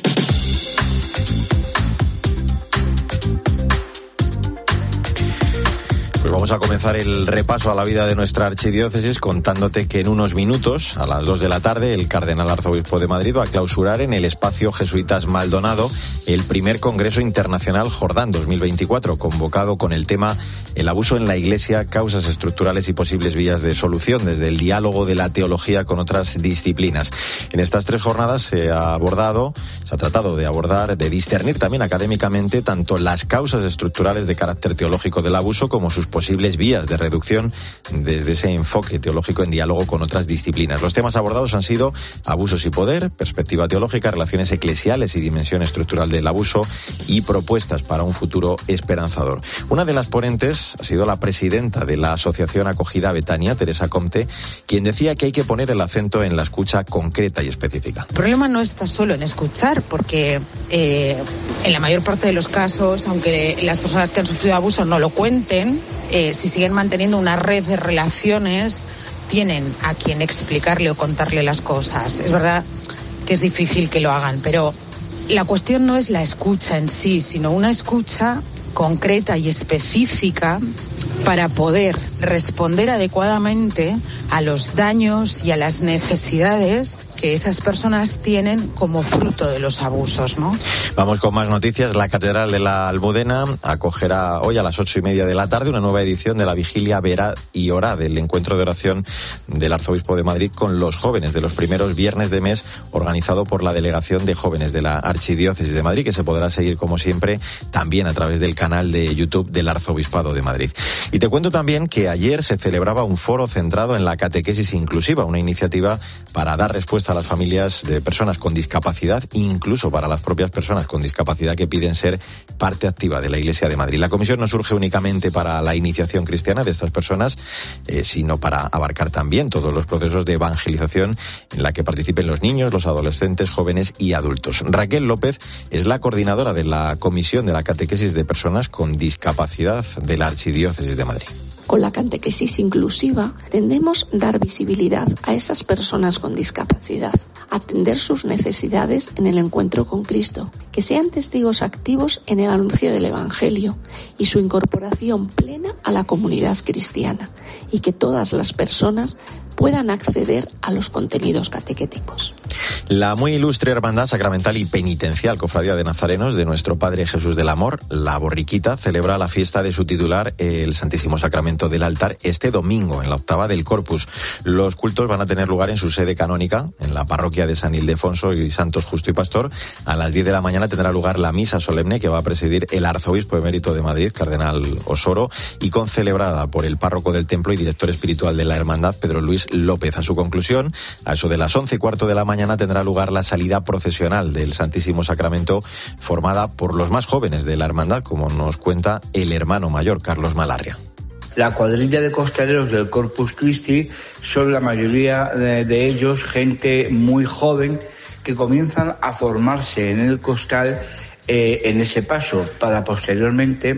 Pues vamos a comenzar el repaso a la vida de nuestra archidiócesis contándote que en unos minutos, a las 2 de la tarde, el cardenal arzobispo de Madrid va a clausurar en el espacio Jesuitas Maldonado el primer Congreso Internacional Jordán 2024, convocado con el tema El abuso en la Iglesia, causas estructurales y posibles vías de solución, desde el diálogo de la teología con otras disciplinas. En estas 3 jornadas se ha tratado de abordar, de discernir también académicamente tanto las causas estructurales de carácter teológico del abuso como sus posibles vías de reducción desde ese enfoque teológico en diálogo con otras disciplinas. Los temas abordados han sido abusos y poder, perspectiva teológica, relaciones eclesiales y dimensión estructural del abuso y propuestas para un futuro esperanzador. Una de las ponentes ha sido la presidenta de la Asociación Acogida Betania, Teresa Comte, quien decía que hay que poner el acento en la escucha concreta y específica. El problema no está solo en escuchar, porque en la mayor parte de los casos, aunque las personas que han sufrido abuso no lo cuenten, si siguen manteniendo una red de relaciones, tienen a quien explicarle o contarle las cosas. Es verdad que es difícil que lo hagan, pero la cuestión no es la escucha en sí, sino una escucha concreta y específica para poder responder adecuadamente a los daños y a las necesidades que esas personas tienen como fruto de los abusos, ¿no? Vamos con más noticias. La Catedral de la Almudena acogerá hoy a las 8:30 de la tarde una nueva edición de la Vigilia Vera y Ora, del encuentro de oración del Arzobispo de Madrid con los jóvenes de los primeros viernes de mes, organizado por la Delegación de Jóvenes de la Archidiócesis de Madrid, que se podrá seguir, como siempre, también a través del canal de YouTube del Arzobispado de Madrid. Y te cuento también que ayer se celebraba un foro centrado en la catequesis inclusiva, una iniciativa para dar respuesta a las familias de personas con discapacidad, incluso para las propias personas con discapacidad que piden ser parte activa de la Iglesia de Madrid. La comisión no surge únicamente para la iniciación cristiana de estas personas, sino para abarcar también todos los procesos de evangelización en la que participen los niños, los adolescentes, jóvenes y adultos. Raquel López es la coordinadora de la Comisión de la Catequesis de Personas con Discapacidad de la Archidiócesis de Madrid. Con la catequesis inclusiva pretendemos dar visibilidad a esas personas con discapacidad, atender sus necesidades en el encuentro con Cristo, que sean testigos activos en el anuncio del Evangelio y su incorporación plena a la comunidad cristiana, y que todas las personas puedan acceder a los contenidos catequéticos. La muy ilustre Hermandad Sacramental y Penitencial Cofradía de Nazarenos de Nuestro Padre Jesús del Amor, la Borriquita, celebra la fiesta de su titular, el Santísimo Sacramento del Altar, este domingo, en la octava del Corpus. Los cultos van a tener lugar en su sede canónica, en la parroquia de San Ildefonso y Santos Justo y Pastor. A las 10 de la mañana tendrá lugar la misa solemne que va a presidir el arzobispo emérito de Madrid, cardenal Osoro, y concelebrada por el párroco del templo y director espiritual de la Hermandad, Pedro Luis López. A su conclusión, a eso de las 11:15 de la mañana, tendrá lugar la salida procesional del Santísimo Sacramento, formada por los más jóvenes de la hermandad, como nos cuenta el hermano mayor, Carlos Malarria. La cuadrilla de costaleros del Corpus Christi son la mayoría de ellos gente muy joven que comienzan a formarse en el costal en ese paso, para posteriormente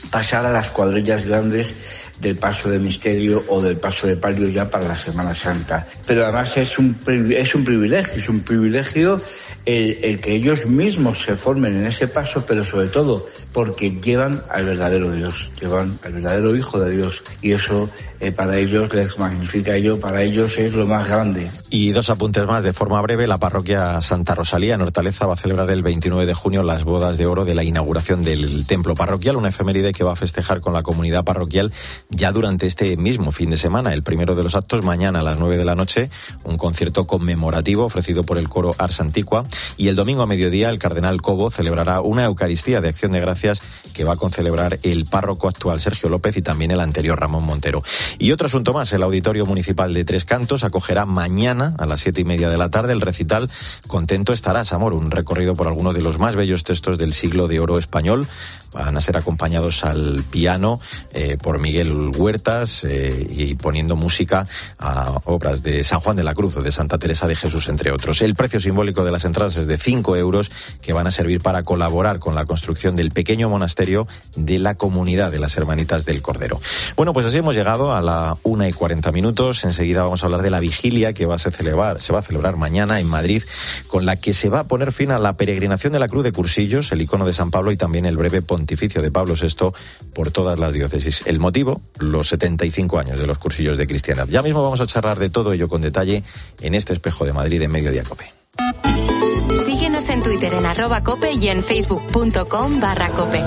pasar a las cuadrillas grandes del paso de misterio o del paso de palio ya para la Semana Santa. Pero además es un privilegio el que ellos mismos se formen en ese paso, pero sobre todo porque llevan al verdadero Dios, llevan al verdadero Hijo de Dios, y eso para ellos les magnifica, para ellos es lo más grande. Y dos apuntes más de forma breve. La parroquia Santa Rosalía en Hortaleza va a celebrar el 29 de junio las bodas de oro de la inauguración del templo parroquial, una efeméride que va a festejar con la comunidad parroquial ya durante este mismo fin de semana. El primero de los actos, mañana a las 9 de la noche, un concierto conmemorativo ofrecido por el coro Ars Antiqua, y el domingo a mediodía el cardenal Cobo celebrará una Eucaristía de Acción de Gracias que va a concelebrar el párroco actual Sergio López y también el anterior Ramón Montero. Y otro asunto más, el Auditorio Municipal de Tres Cantos acogerá mañana a las 7:30 de la tarde el recital Contento estarás, amor, un recorrido por algunos de los más bellos textos del siglo de oro español. Van a ser acompañados al piano por Miguel Huertas y poniendo música a obras de San Juan de la Cruz o de Santa Teresa de Jesús, entre otros. El precio simbólico de las entradas es de 5 euros, que van a servir para colaborar con la construcción del pequeño monasterio de la comunidad de las Hermanitas del Cordero. Bueno, pues así hemos llegado a la 1:40. Enseguida vamos a hablar de la vigilia que se va a celebrar mañana en Madrid, con la que se va a poner fin a la peregrinación de la Cruz de Cursillos, el icono de San Pablo, y también el breve pontificio de Pablo VI por todas las diócesis. El motivo, los 75 años de los Cursillos de Cristiandad. Ya mismo vamos a charlar de todo ello con detalle en este Espejo de Madrid en Mediodía COPE. Síguenos en Twitter en @cope y en facebook.com/cope.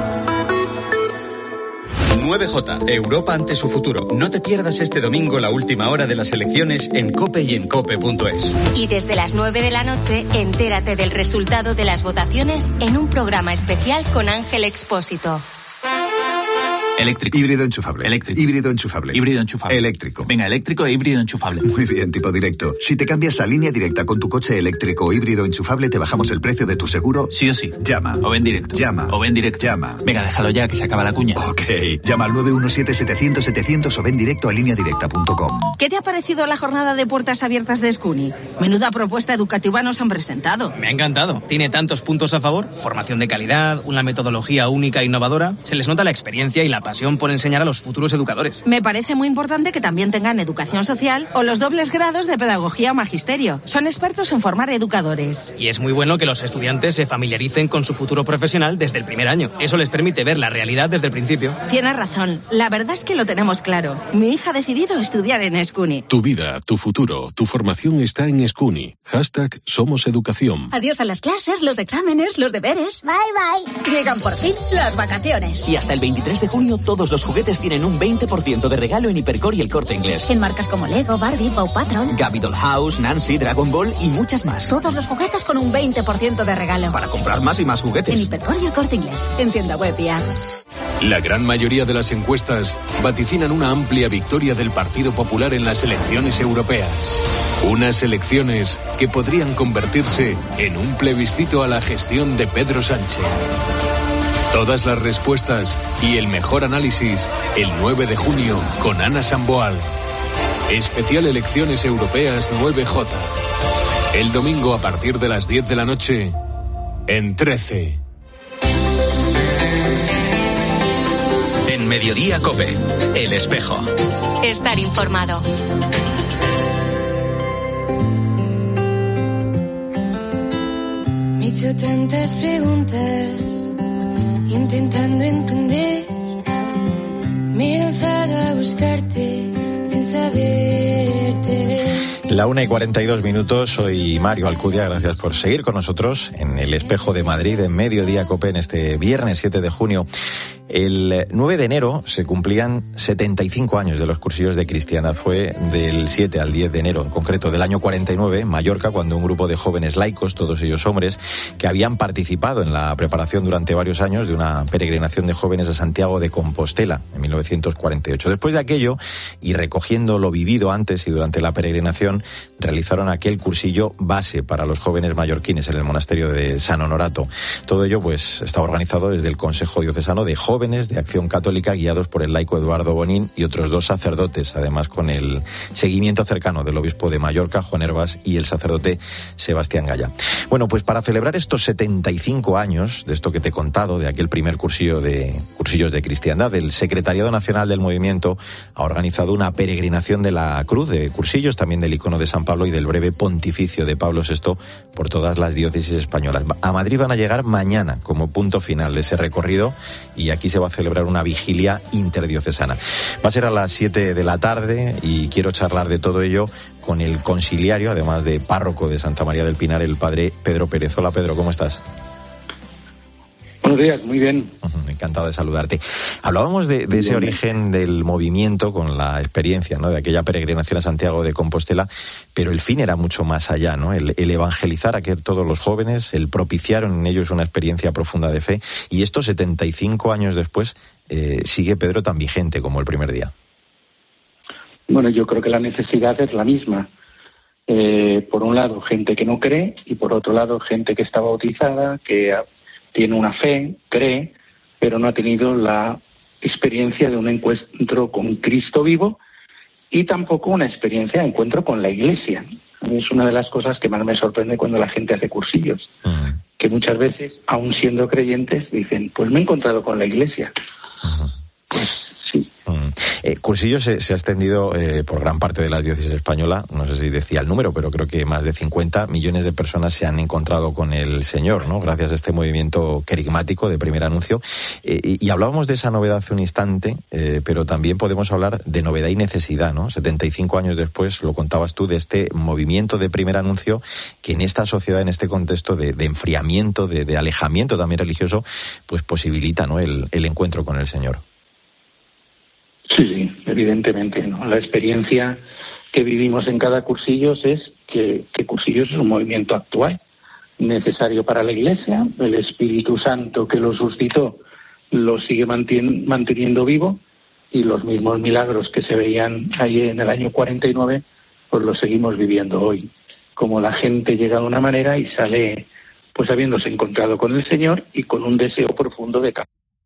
9J, Europa ante su futuro. No te pierdas este domingo la última hora de las elecciones en COPE y en COPE.es. Y desde las 9 de la noche, entérate del resultado de las votaciones en un programa especial con Ángel Expósito. Eléctrico. Híbrido enchufable. Eléctrico. Híbrido enchufable. Híbrido enchufable. Eléctrico. Venga, eléctrico e híbrido enchufable. Muy bien, tipo directo. Si te cambias a Línea Directa con tu coche eléctrico o híbrido enchufable, te bajamos el precio de tu seguro. Sí o sí. Llama. O ven directo. Llama. O ven directo. Llama. Venga, déjalo ya, que se acaba la cuña. Ok. Llama al 917-700-700 o ven directo a lineadirecta.com. ¿Qué te ha parecido la jornada de puertas abiertas de SCUNY? Menuda propuesta educativa nos han presentado. Me ha encantado. Tiene tantos puntos a favor. Formación de calidad, una metodología única e innovadora. Se les nota la experiencia y la pasión por enseñar a los futuros educadores. Me parece muy importante que también tengan educación social o los dobles grados de pedagogía o magisterio. Son expertos en formar educadores. Y es muy bueno que los estudiantes se familiaricen con su futuro profesional desde el primer año. Eso les permite ver la realidad desde el principio. Tienes razón. La verdad es que lo tenemos claro. Mi hija ha decidido estudiar en SCUNY. Tu vida, tu futuro, tu formación está en SCUNY. #SomosEducación. Adiós a las clases, los exámenes, los deberes. Bye, bye. Llegan por fin las vacaciones. Y hasta el 23 de junio todos los juguetes tienen un 20% de regalo en Hipercor y El Corte Inglés. En marcas como Lego, Barbie, Paw Patrol, Gabby Dollhouse, Nancy, Dragon Ball y muchas más. Todos los juguetes con un 20% de regalo. Para comprar más y más juguetes. En Hipercor y El Corte Inglés. En tienda web y app. La gran mayoría de las encuestas vaticinan una amplia victoria del Partido Popular en las elecciones europeas. Unas elecciones que podrían convertirse en un plebiscito a la gestión de Pedro Sánchez. Todas las respuestas y el mejor análisis el 9 de junio con Ana Samboal. Especial Elecciones Europeas 9J. El domingo a partir de las 10 de la noche en 13. En Mediodía COPE, El Espejo. Estar informado. Me he hecho tantas preguntas intentando entender. Me he lanzado a buscarte sin saberte ver. La 1:42. Soy Mario Alcudia. Gracias por seguir con nosotros en El Espejo de Madrid, en Mediodía COPE, en este viernes 7 de junio. El 9 de enero se cumplían 75 años de los Cursillos de Cristiandad. Fue del 7 al 10 de enero, en concreto del año 49, en Mallorca, cuando un grupo de jóvenes laicos, todos ellos hombres, que habían participado en la preparación durante varios años de una peregrinación de jóvenes a Santiago de Compostela, en 1948. Después de aquello, y recogiendo lo vivido antes y durante la peregrinación, congregación realizaron aquel cursillo base para los jóvenes mallorquines en el monasterio de San Honorato. Todo ello pues está organizado desde el Consejo Diocesano de Jóvenes de Acción Católica, guiados por el laico Eduardo Bonín y otros 2 sacerdotes, además con el seguimiento cercano del obispo de Mallorca, Juan Hervas, y el sacerdote Sebastián Gaya. Bueno, pues para celebrar estos 75 años de esto que te he contado, de aquel primer cursillos de cristiandad, el Secretariado Nacional del Movimiento ha organizado una peregrinación de la Cruz de Cursillos, también del icono de San Pablo y del breve pontificio de Pablo VI por todas las diócesis españolas. A Madrid van a llegar mañana como punto final de ese recorrido y aquí se va a celebrar una vigilia interdiocesana. Va a ser a las 7 de la tarde y quiero charlar de todo ello con el conciliario, además de párroco de Santa María del Pinar, el padre Pedro Pérez. Hola Pedro, ¿cómo estás? Buenos días, muy bien. Encantado de saludarte. Hablábamos de ese origen del movimiento con la experiencia, ¿no?, de aquella peregrinación a Santiago de Compostela, pero el fin era mucho más allá, ¿no? El evangelizar a todos los jóvenes, el propiciar en ellos una experiencia profunda de fe, y esto 75 años después sigue, Pedro, tan vigente como el primer día. Bueno, yo creo que la necesidad es la misma. Por un lado, gente que no cree, y por otro lado, gente que está bautizada, que tiene una fe, cree, pero no ha tenido la experiencia de un encuentro con Cristo vivo y tampoco una experiencia de encuentro con la Iglesia. Es una de las cosas que más me sorprende cuando la gente hace cursillos, que muchas veces, aun siendo creyentes, dicen, pues me he encontrado con la Iglesia. Pues sí. Cursillos se ha extendido por gran parte de la diócesis española, no sé si decía el número, pero creo que más de 50 millones de personas se han encontrado con el Señor, ¿no?, gracias a este movimiento querigmático de primer anuncio. Y hablábamos de esa novedad hace un instante, pero también podemos hablar de novedad y necesidad, ¿no? 75 años después, lo contabas tú, de este movimiento de primer anuncio que en esta sociedad, en este contexto de enfriamiento, de alejamiento también religioso, pues posibilita, ¿no?, el encuentro con el Señor. Sí, evidentemente, ¿no? La experiencia que vivimos en cada Cursillos es que Cursillos es un movimiento actual, necesario para la Iglesia. El Espíritu Santo que lo suscitó lo sigue manteniendo vivo, y los mismos milagros que se veían ahí en el año 49, pues los seguimos viviendo hoy. Como la gente llega de una manera y sale pues habiéndose encontrado con el Señor y con un deseo profundo de cambio.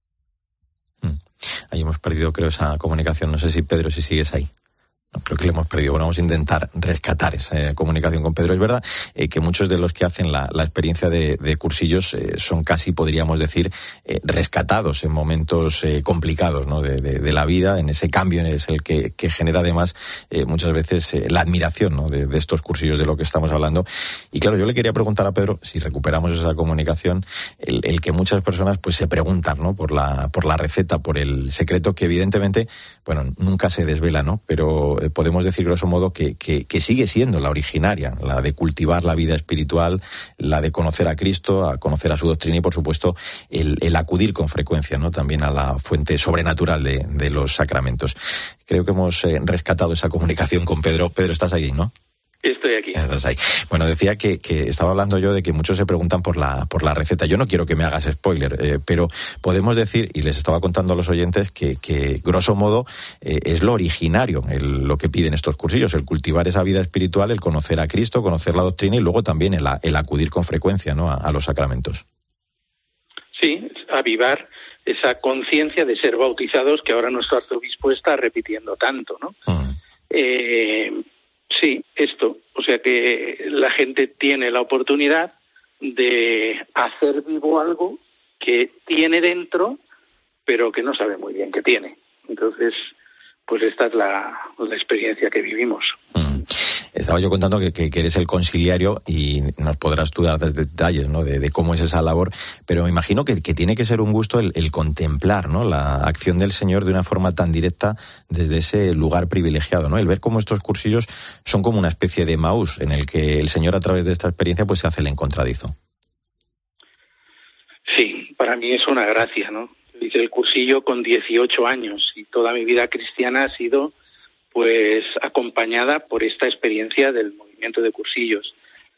Ahí hemos perdido, creo, esa comunicación. No sé si, Pedro, si sigues ahí. No, creo que le hemos perdido. Bueno, vamos a intentar rescatar esa comunicación con Pedro. Es verdad que muchos de los que hacen la experiencia de cursillos son casi, podríamos decir, rescatados en momentos complicados, ¿no?, de la vida. En ese cambio es el que genera además muchas veces la admiración, ¿no?, de estos cursillos de lo que estamos hablando. Y claro, yo le quería preguntar a Pedro, si recuperamos esa comunicación, el que muchas personas pues se preguntan, ¿no?, por la receta, por el secreto que evidentemente, bueno, nunca se desvela, ¿no?, pero podemos decir grosso modo que sigue siendo la originaria, la de cultivar la vida espiritual, la de conocer a Cristo, a conocer a su doctrina y por supuesto el acudir con frecuencia, ¿no?, también a la fuente sobrenatural de los sacramentos. Creo que hemos rescatado esa comunicación con Pedro. Pedro, estás ahí, ¿no? Estoy aquí. Estás ahí. Bueno, decía que estaba hablando yo de que muchos se preguntan por la receta. Yo no quiero que me hagas spoiler, pero podemos decir, y les estaba contando a los oyentes, que grosso modo es lo originario, lo que piden estos cursillos, el cultivar esa vida espiritual, el conocer a Cristo, conocer la doctrina y luego también el acudir con frecuencia, ¿no?, a los sacramentos. Sí, avivar esa conciencia de ser bautizados que ahora nuestro arzobispo está repitiendo tanto, ¿no? Sí, esto. O sea que la gente tiene la oportunidad de hacer vivo algo que tiene dentro, pero que no sabe muy bien que tiene. Entonces, pues esta es la experiencia que vivimos. Estaba yo contando que eres el conciliario y nos podrás tú dar detalles, ¿no?, de cómo es esa labor, pero me imagino que tiene que ser un gusto el contemplar, ¿no?, la acción del Señor de una forma tan directa desde ese lugar privilegiado, ¿no?, el ver cómo estos cursillos son como una especie de Emaús en el que el Señor a través de esta experiencia pues se hace el encontradizo. Sí, para mí es una gracia, ¿no? Hice el cursillo con 18 años y toda mi vida cristiana ha sido pues acompañada por esta experiencia del movimiento de cursillos.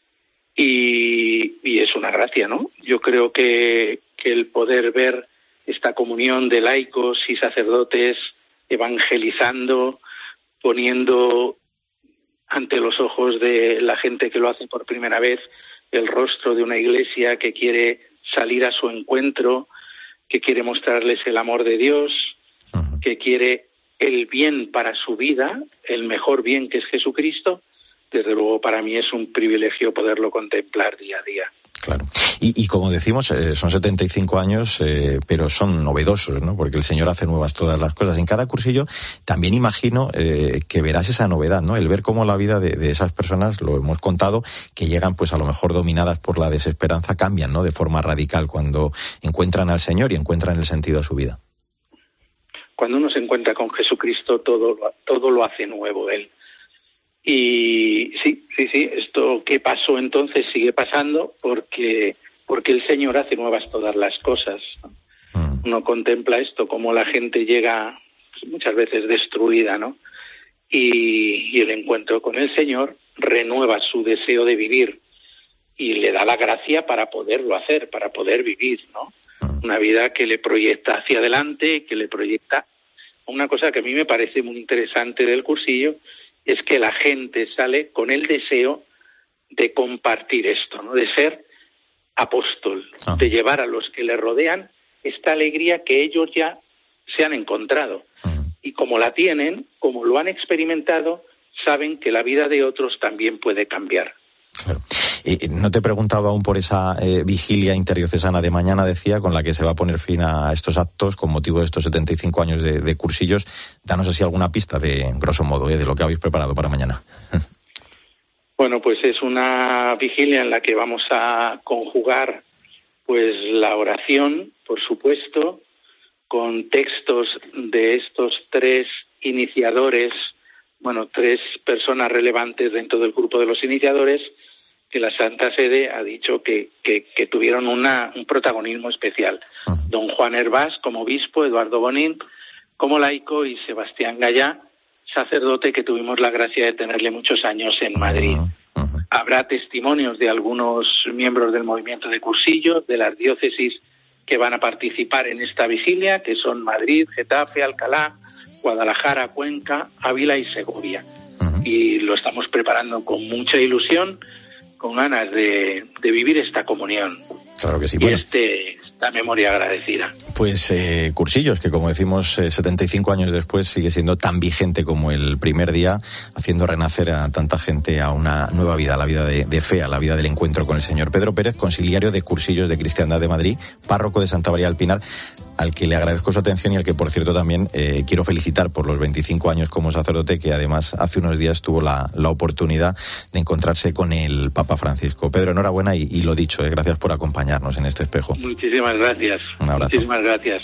Y es una gracia, ¿no? Yo creo que el poder ver esta comunión de laicos y sacerdotes evangelizando, poniendo ante los ojos de la gente que lo hace por primera vez, el rostro de una iglesia que quiere salir a su encuentro, que quiere mostrarles el amor de Dios, que quiere el bien para su vida, el mejor bien que es Jesucristo. Desde luego para mí es un privilegio poderlo contemplar día a día. Claro. Y como decimos, son 75 años, pero son novedosos, ¿no? Porque el Señor hace nuevas todas las cosas. En cada cursillo también imagino que verás esa novedad, ¿no? El ver cómo la vida de esas personas, lo hemos contado, que llegan pues a lo mejor dominadas por la desesperanza, cambian, ¿no? De forma radical cuando encuentran al Señor y encuentran el sentido a su vida. Cuando uno se encuentra con Jesucristo, todo lo hace nuevo Él. Y sí, esto que pasó entonces sigue pasando porque el Señor hace nuevas todas las cosas. Uno contempla esto, como la gente llega pues, muchas veces destruida, ¿no? Y el encuentro con el Señor renueva su deseo de vivir y le da la gracia para poderlo hacer, para poder vivir, ¿no? Una vida que le proyecta hacia adelante, que le proyecta. Una cosa que a mí me parece muy interesante del cursillo es que la gente sale con el deseo de compartir esto, ¿no? De ser apóstol, de llevar a los que le rodean esta alegría que ellos ya se han encontrado. Y como la tienen, como lo han experimentado, saben que la vida de otros también puede cambiar. Claro. No te he preguntado aún por esa vigilia interdiocesana de mañana, decía, con la que se va a poner fin a estos actos con motivo de estos 75 años de cursillos. Danos así alguna pista, de grosso modo, de lo que habéis preparado para mañana. Bueno, pues es una vigilia en la que vamos a conjugar pues la oración, por supuesto, con textos de estos tres iniciadores, tres personas relevantes dentro del grupo de los iniciadores, que la Santa Sede ha dicho que tuvieron un protagonismo especial. Don Juan Hervás como obispo, Eduardo Bonín como laico y Sebastián Gallá, sacerdote, que tuvimos la gracia de tenerle muchos años en Madrid. Habrá testimonios de algunos miembros del movimiento de cursillo, de las diócesis que van a participar en esta vigilia, que son Madrid, Getafe, Alcalá, Guadalajara, Cuenca, Ávila y Segovia. Y lo estamos preparando con mucha ilusión, con ganas de vivir esta comunión. Claro que sí. Y Bueno, esta memoria agradecida. Pues cursillos, que como decimos, 75 años después sigue siendo tan vigente como el primer día, haciendo renacer a tanta gente a una nueva vida, a la vida de fe, a la vida del encuentro con el Señor. Pedro Pérez, conciliario de Cursillos de Cristiandad de Madrid, párroco de Santa María del Pinar, al que le agradezco su atención y al que, por cierto, también quiero felicitar por los 25 años como sacerdote, que además hace unos días tuvo la oportunidad de encontrarse con el Papa Francisco. Pedro, enhorabuena y lo dicho, gracias por acompañarnos en este espejo. Muchísimas gracias. Un abrazo. Muchísimas gracias.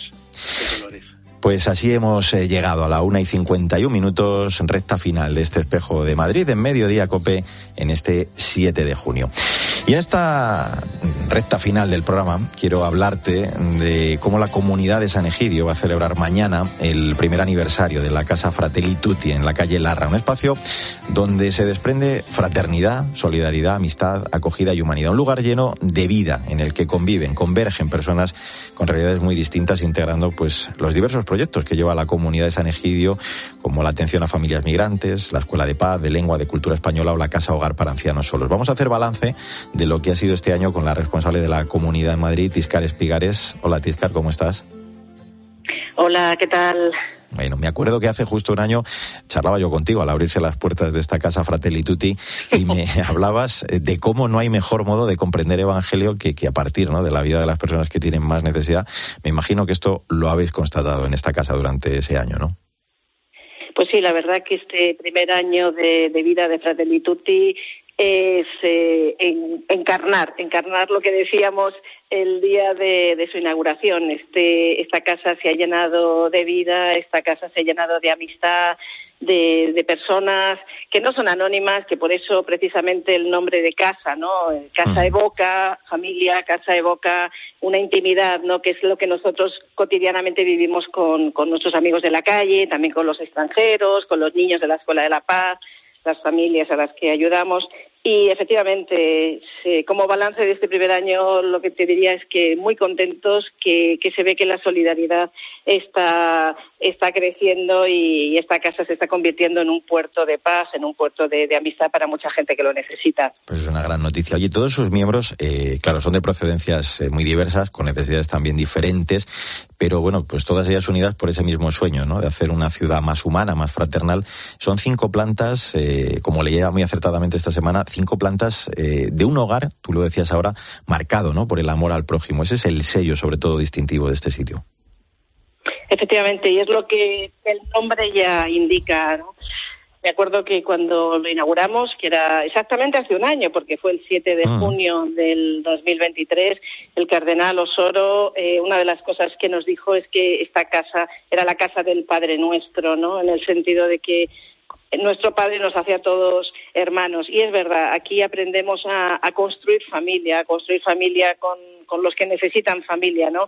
Pues así hemos llegado a la 1:51, recta final de este espejo de Madrid, en Mediodía COPE, en este 7 de junio. Y en esta recta final del programa quiero hablarte de cómo la comunidad de San Egidio va a celebrar mañana el primer aniversario de la Casa Fratelli Tutti en la calle Larra, un espacio donde se desprende fraternidad, solidaridad, amistad, acogida y humanidad, un lugar lleno de vida en el que convergen personas con realidades muy distintas, integrando pues los diversos proyectos que lleva la comunidad de San Egidio, como la atención a familias migrantes, la Escuela de Paz, de Lengua, de Cultura Española o la Casa Hogar para Ancianos Solos. Vamos a hacer balance de lo que ha sido este año con la responsable de la comunidad en Madrid, Tiscar Espigares. Hola, Tiscar, ¿cómo estás? Hola, ¿qué tal? Bueno, me acuerdo que hace justo un año charlaba yo contigo al abrirse las puertas de esta Casa Fratelli Tutti y me hablabas de cómo no hay mejor modo de comprender Evangelio que a partir, ¿no?, de la vida de las personas que tienen más necesidad. Me imagino que esto lo habéis constatado en esta casa durante ese año, ¿no? Pues sí, la verdad que este primer año de vida de Fratelli Tutti es encarnar lo que decíamos el día de su inauguración. Esta casa se ha llenado de vida, esta casa se ha llenado de amistad, de personas que no son anónimas, que por eso precisamente el nombre de casa, ¿no? Casa evoca familia, casa evoca una intimidad, ¿no?, que es lo que nosotros cotidianamente vivimos con nuestros amigos de la calle, también con los extranjeros, con los niños de la Escuela de la Paz, las familias a las que ayudamos. Y efectivamente, como balance de este primer año, lo que te diría es que muy contentos, que se ve que la solidaridad está creciendo y esta casa se está convirtiendo en un puerto de paz, en un puerto de amistad para mucha gente que lo necesita. Pues es una gran noticia. Oye, todos sus miembros, claro, son de procedencias muy diversas, con necesidades también diferentes, pero bueno, pues todas ellas unidas por ese mismo sueño, ¿no?, de hacer una ciudad más humana, más fraternal. Son 5 plantas, como leía muy acertadamente esta semana, 5 plantas de un hogar, tú lo decías ahora, marcado, ¿no?, por el amor al prójimo. Ese es el sello, sobre todo, distintivo de este sitio. Efectivamente, y es lo que el nombre ya indica, ¿no? Me acuerdo que cuando lo inauguramos, que era exactamente hace un año, porque fue el 7 de junio del 2023, el cardenal Osoro, una de las cosas que nos dijo es que esta casa era la casa del Padre Nuestro, ¿no?, en el sentido de que nuestro Padre nos hace a todos hermanos. Y es verdad, aquí aprendemos a construir familia con los que necesitan familia, ¿no?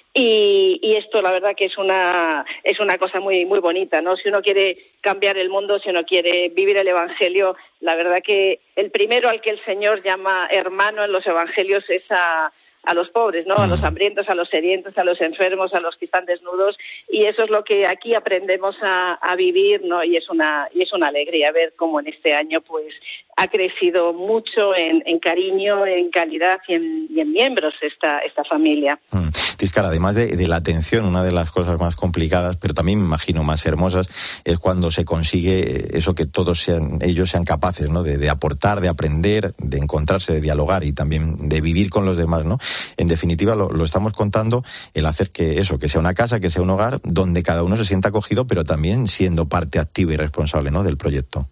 Y esto, la verdad, que es una cosa muy muy bonita, ¿no? Si uno quiere cambiar el mundo, si uno quiere vivir el Evangelio, la verdad que el primero al que el Señor llama hermano en los Evangelios es a los pobres, ¿no? A los hambrientos, a los sedientos, a los enfermos, a los que están desnudos, y eso es lo que aquí aprendemos a vivir, ¿no? Y es una alegría ver cómo en este año pues ha crecido mucho en cariño, en calidad y en miembros esta familia. Tíscar, además de la atención, una de las cosas más complicadas, pero también me imagino más hermosas, es cuando se consigue eso, que todos ellos sean capaces, ¿no?, de aportar, de aprender, de encontrarse, de dialogar y también de vivir con los demás, ¿no? En definitiva, lo estamos contando, el hacer que sea una casa, que sea un hogar donde cada uno se sienta acogido, pero también siendo parte activa y responsable, ¿no?, del proyecto.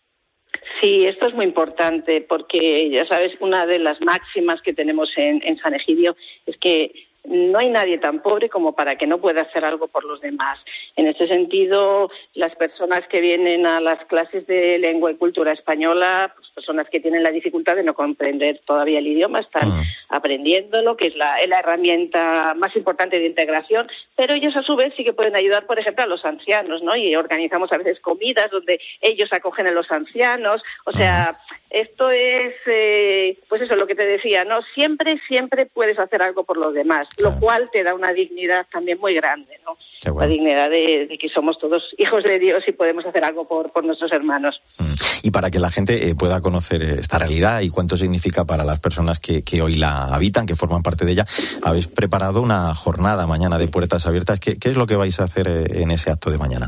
Sí, esto es muy importante porque, ya sabes, una de las máximas que tenemos en San Egidio es que no hay nadie tan pobre como para que no pueda hacer algo por los demás. En este sentido, las personas que vienen a las clases de lengua y cultura española, pues personas que tienen la dificultad de no comprender todavía el idioma, están aprendiéndolo, que es la herramienta más importante de integración, pero ellos a su vez sí que pueden ayudar, por ejemplo, a los ancianos, ¿no? Y organizamos a veces comidas donde ellos acogen a los ancianos. O sea, esto es, pues eso, lo que te decía, ¿no? Siempre puedes hacer algo por los demás, lo cual te da una dignidad también muy grande, ¿no? Bueno. La dignidad de que somos todos hijos de Dios y podemos hacer algo por nuestros hermanos. Y para que la gente pueda conocer esta realidad y cuánto significa para las personas que hoy la habitan, que forman parte de ella, habéis preparado una jornada mañana de puertas abiertas. ¿Qué es lo que vais a hacer en ese acto de mañana?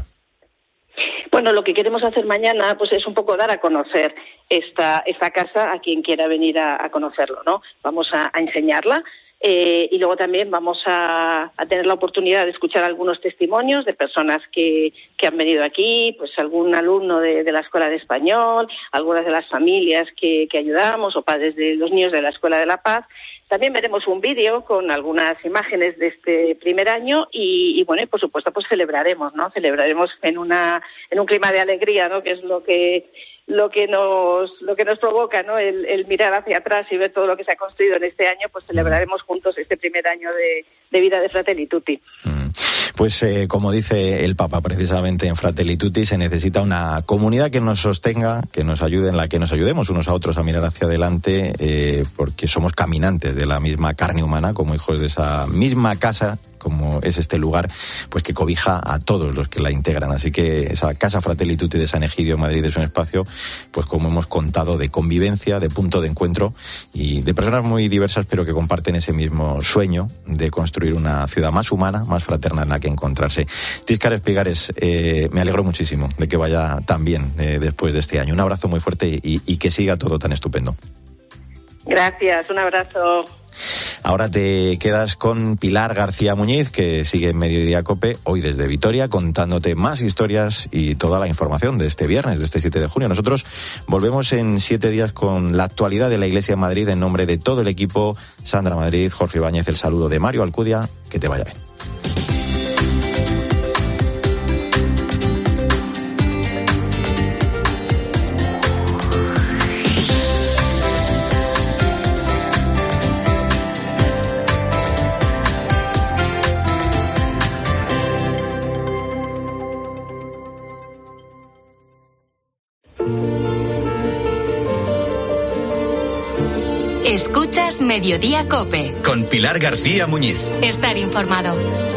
Bueno, lo que queremos hacer mañana pues es un poco dar a conocer esta casa a quien quiera venir a conocerlo, ¿no? Vamos a enseñarla. Y luego también vamos a tener la oportunidad de escuchar algunos testimonios de personas que han venido aquí, pues algún alumno de la Escuela de Español, algunas de las familias que ayudamos o padres de los niños de la Escuela de la Paz. También veremos un vídeo con algunas imágenes de este primer año y bueno, y por supuesto pues celebraremos, ¿no? Celebraremos en un clima de alegría, ¿no? Que es lo que nos provoca, ¿no? El mirar hacia atrás y ver todo lo que se ha construido en este año, pues celebraremos juntos este primer año de vida de Fratelli Tutti. Pues como dice el Papa precisamente en Fratelli Tutti, se necesita una comunidad que nos sostenga, que nos ayude, en la que nos ayudemos unos a otros a mirar hacia adelante, porque somos caminantes de la misma carne humana, como hijos de esa misma casa, como es este lugar, pues que cobija a todos los que la integran. Así que esa Casa Fratelli Tutti de San Egidio, Madrid, es un espacio, pues como hemos contado, de convivencia, de punto de encuentro y de personas muy diversas, pero que comparten ese mismo sueño de construir una ciudad más humana, más fraterna en la que encontrarse. Tíscar Espigares, me alegro muchísimo de que vaya tan bien después de este año. Un abrazo muy fuerte y que siga todo tan estupendo. Gracias, un abrazo. Ahora te quedas con Pilar García Muñiz, que sigue en Mediodía COPE, hoy desde Vitoria, contándote más historias y toda la información de este viernes, de este 7 de junio. Nosotros volvemos en 7 días con la actualidad de la Iglesia de Madrid. En nombre de todo el equipo, Sandra Madrid, Jorge Ibáñez, el saludo de Mario Alcudia. Que te vaya bien. Escuchas Mediodía COPE. Con Pilar García Muñiz. Estar informado.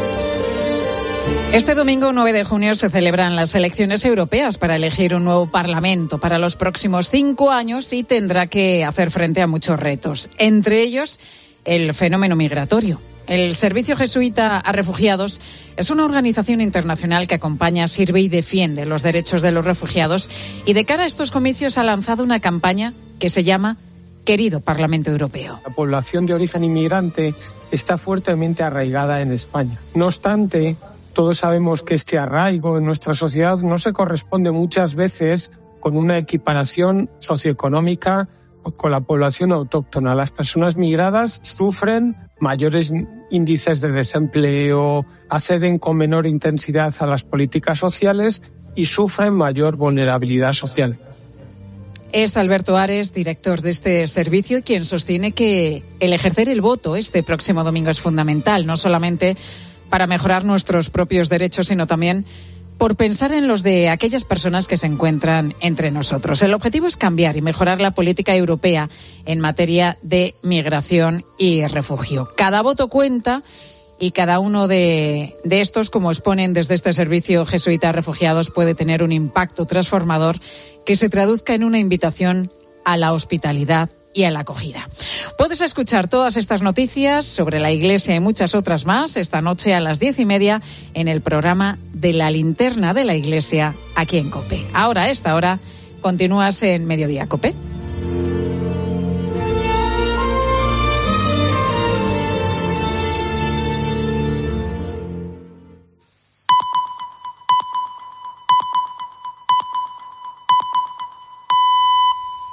Este domingo 9 de junio se celebran las elecciones europeas para elegir un nuevo Parlamento para los próximos 5 años y tendrá que hacer frente a muchos retos, entre ellos el fenómeno migratorio. El Servicio Jesuita a Refugiados es una organización internacional que acompaña, sirve y defiende los derechos de los refugiados y de cara a estos comicios ha lanzado una campaña que se llama Querido Parlamento Europeo. La población de origen inmigrante está fuertemente arraigada en España. No obstante, todos sabemos que este arraigo en nuestra sociedad no se corresponde muchas veces con una equiparación socioeconómica con la población autóctona. Las personas migradas sufren mayores índices de desempleo, acceden con menor intensidad a las políticas sociales y sufren mayor vulnerabilidad social. Es Alberto Ares, director de este servicio, quien sostiene que el ejercer el voto este próximo domingo es fundamental, no solamente para mejorar nuestros propios derechos, sino también por pensar en los de aquellas personas que se encuentran entre nosotros. El objetivo es cambiar y mejorar la política europea en materia de migración y refugio. Cada voto cuenta y cada uno de estos, como exponen desde este Servicio Jesuita a Refugiados, puede tener un impacto transformador que se traduzca en una invitación a la hospitalidad y a la acogida. Puedes escuchar todas estas noticias sobre la Iglesia y muchas otras más esta noche a las 10:30 en el programa de la Linterna de la Iglesia aquí en COPE. Ahora, a esta hora, continúas en Mediodía COPE.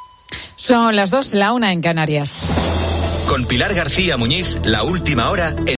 Son las 2, la 1 en Canarias. Con Pilar García Muñiz, la última hora en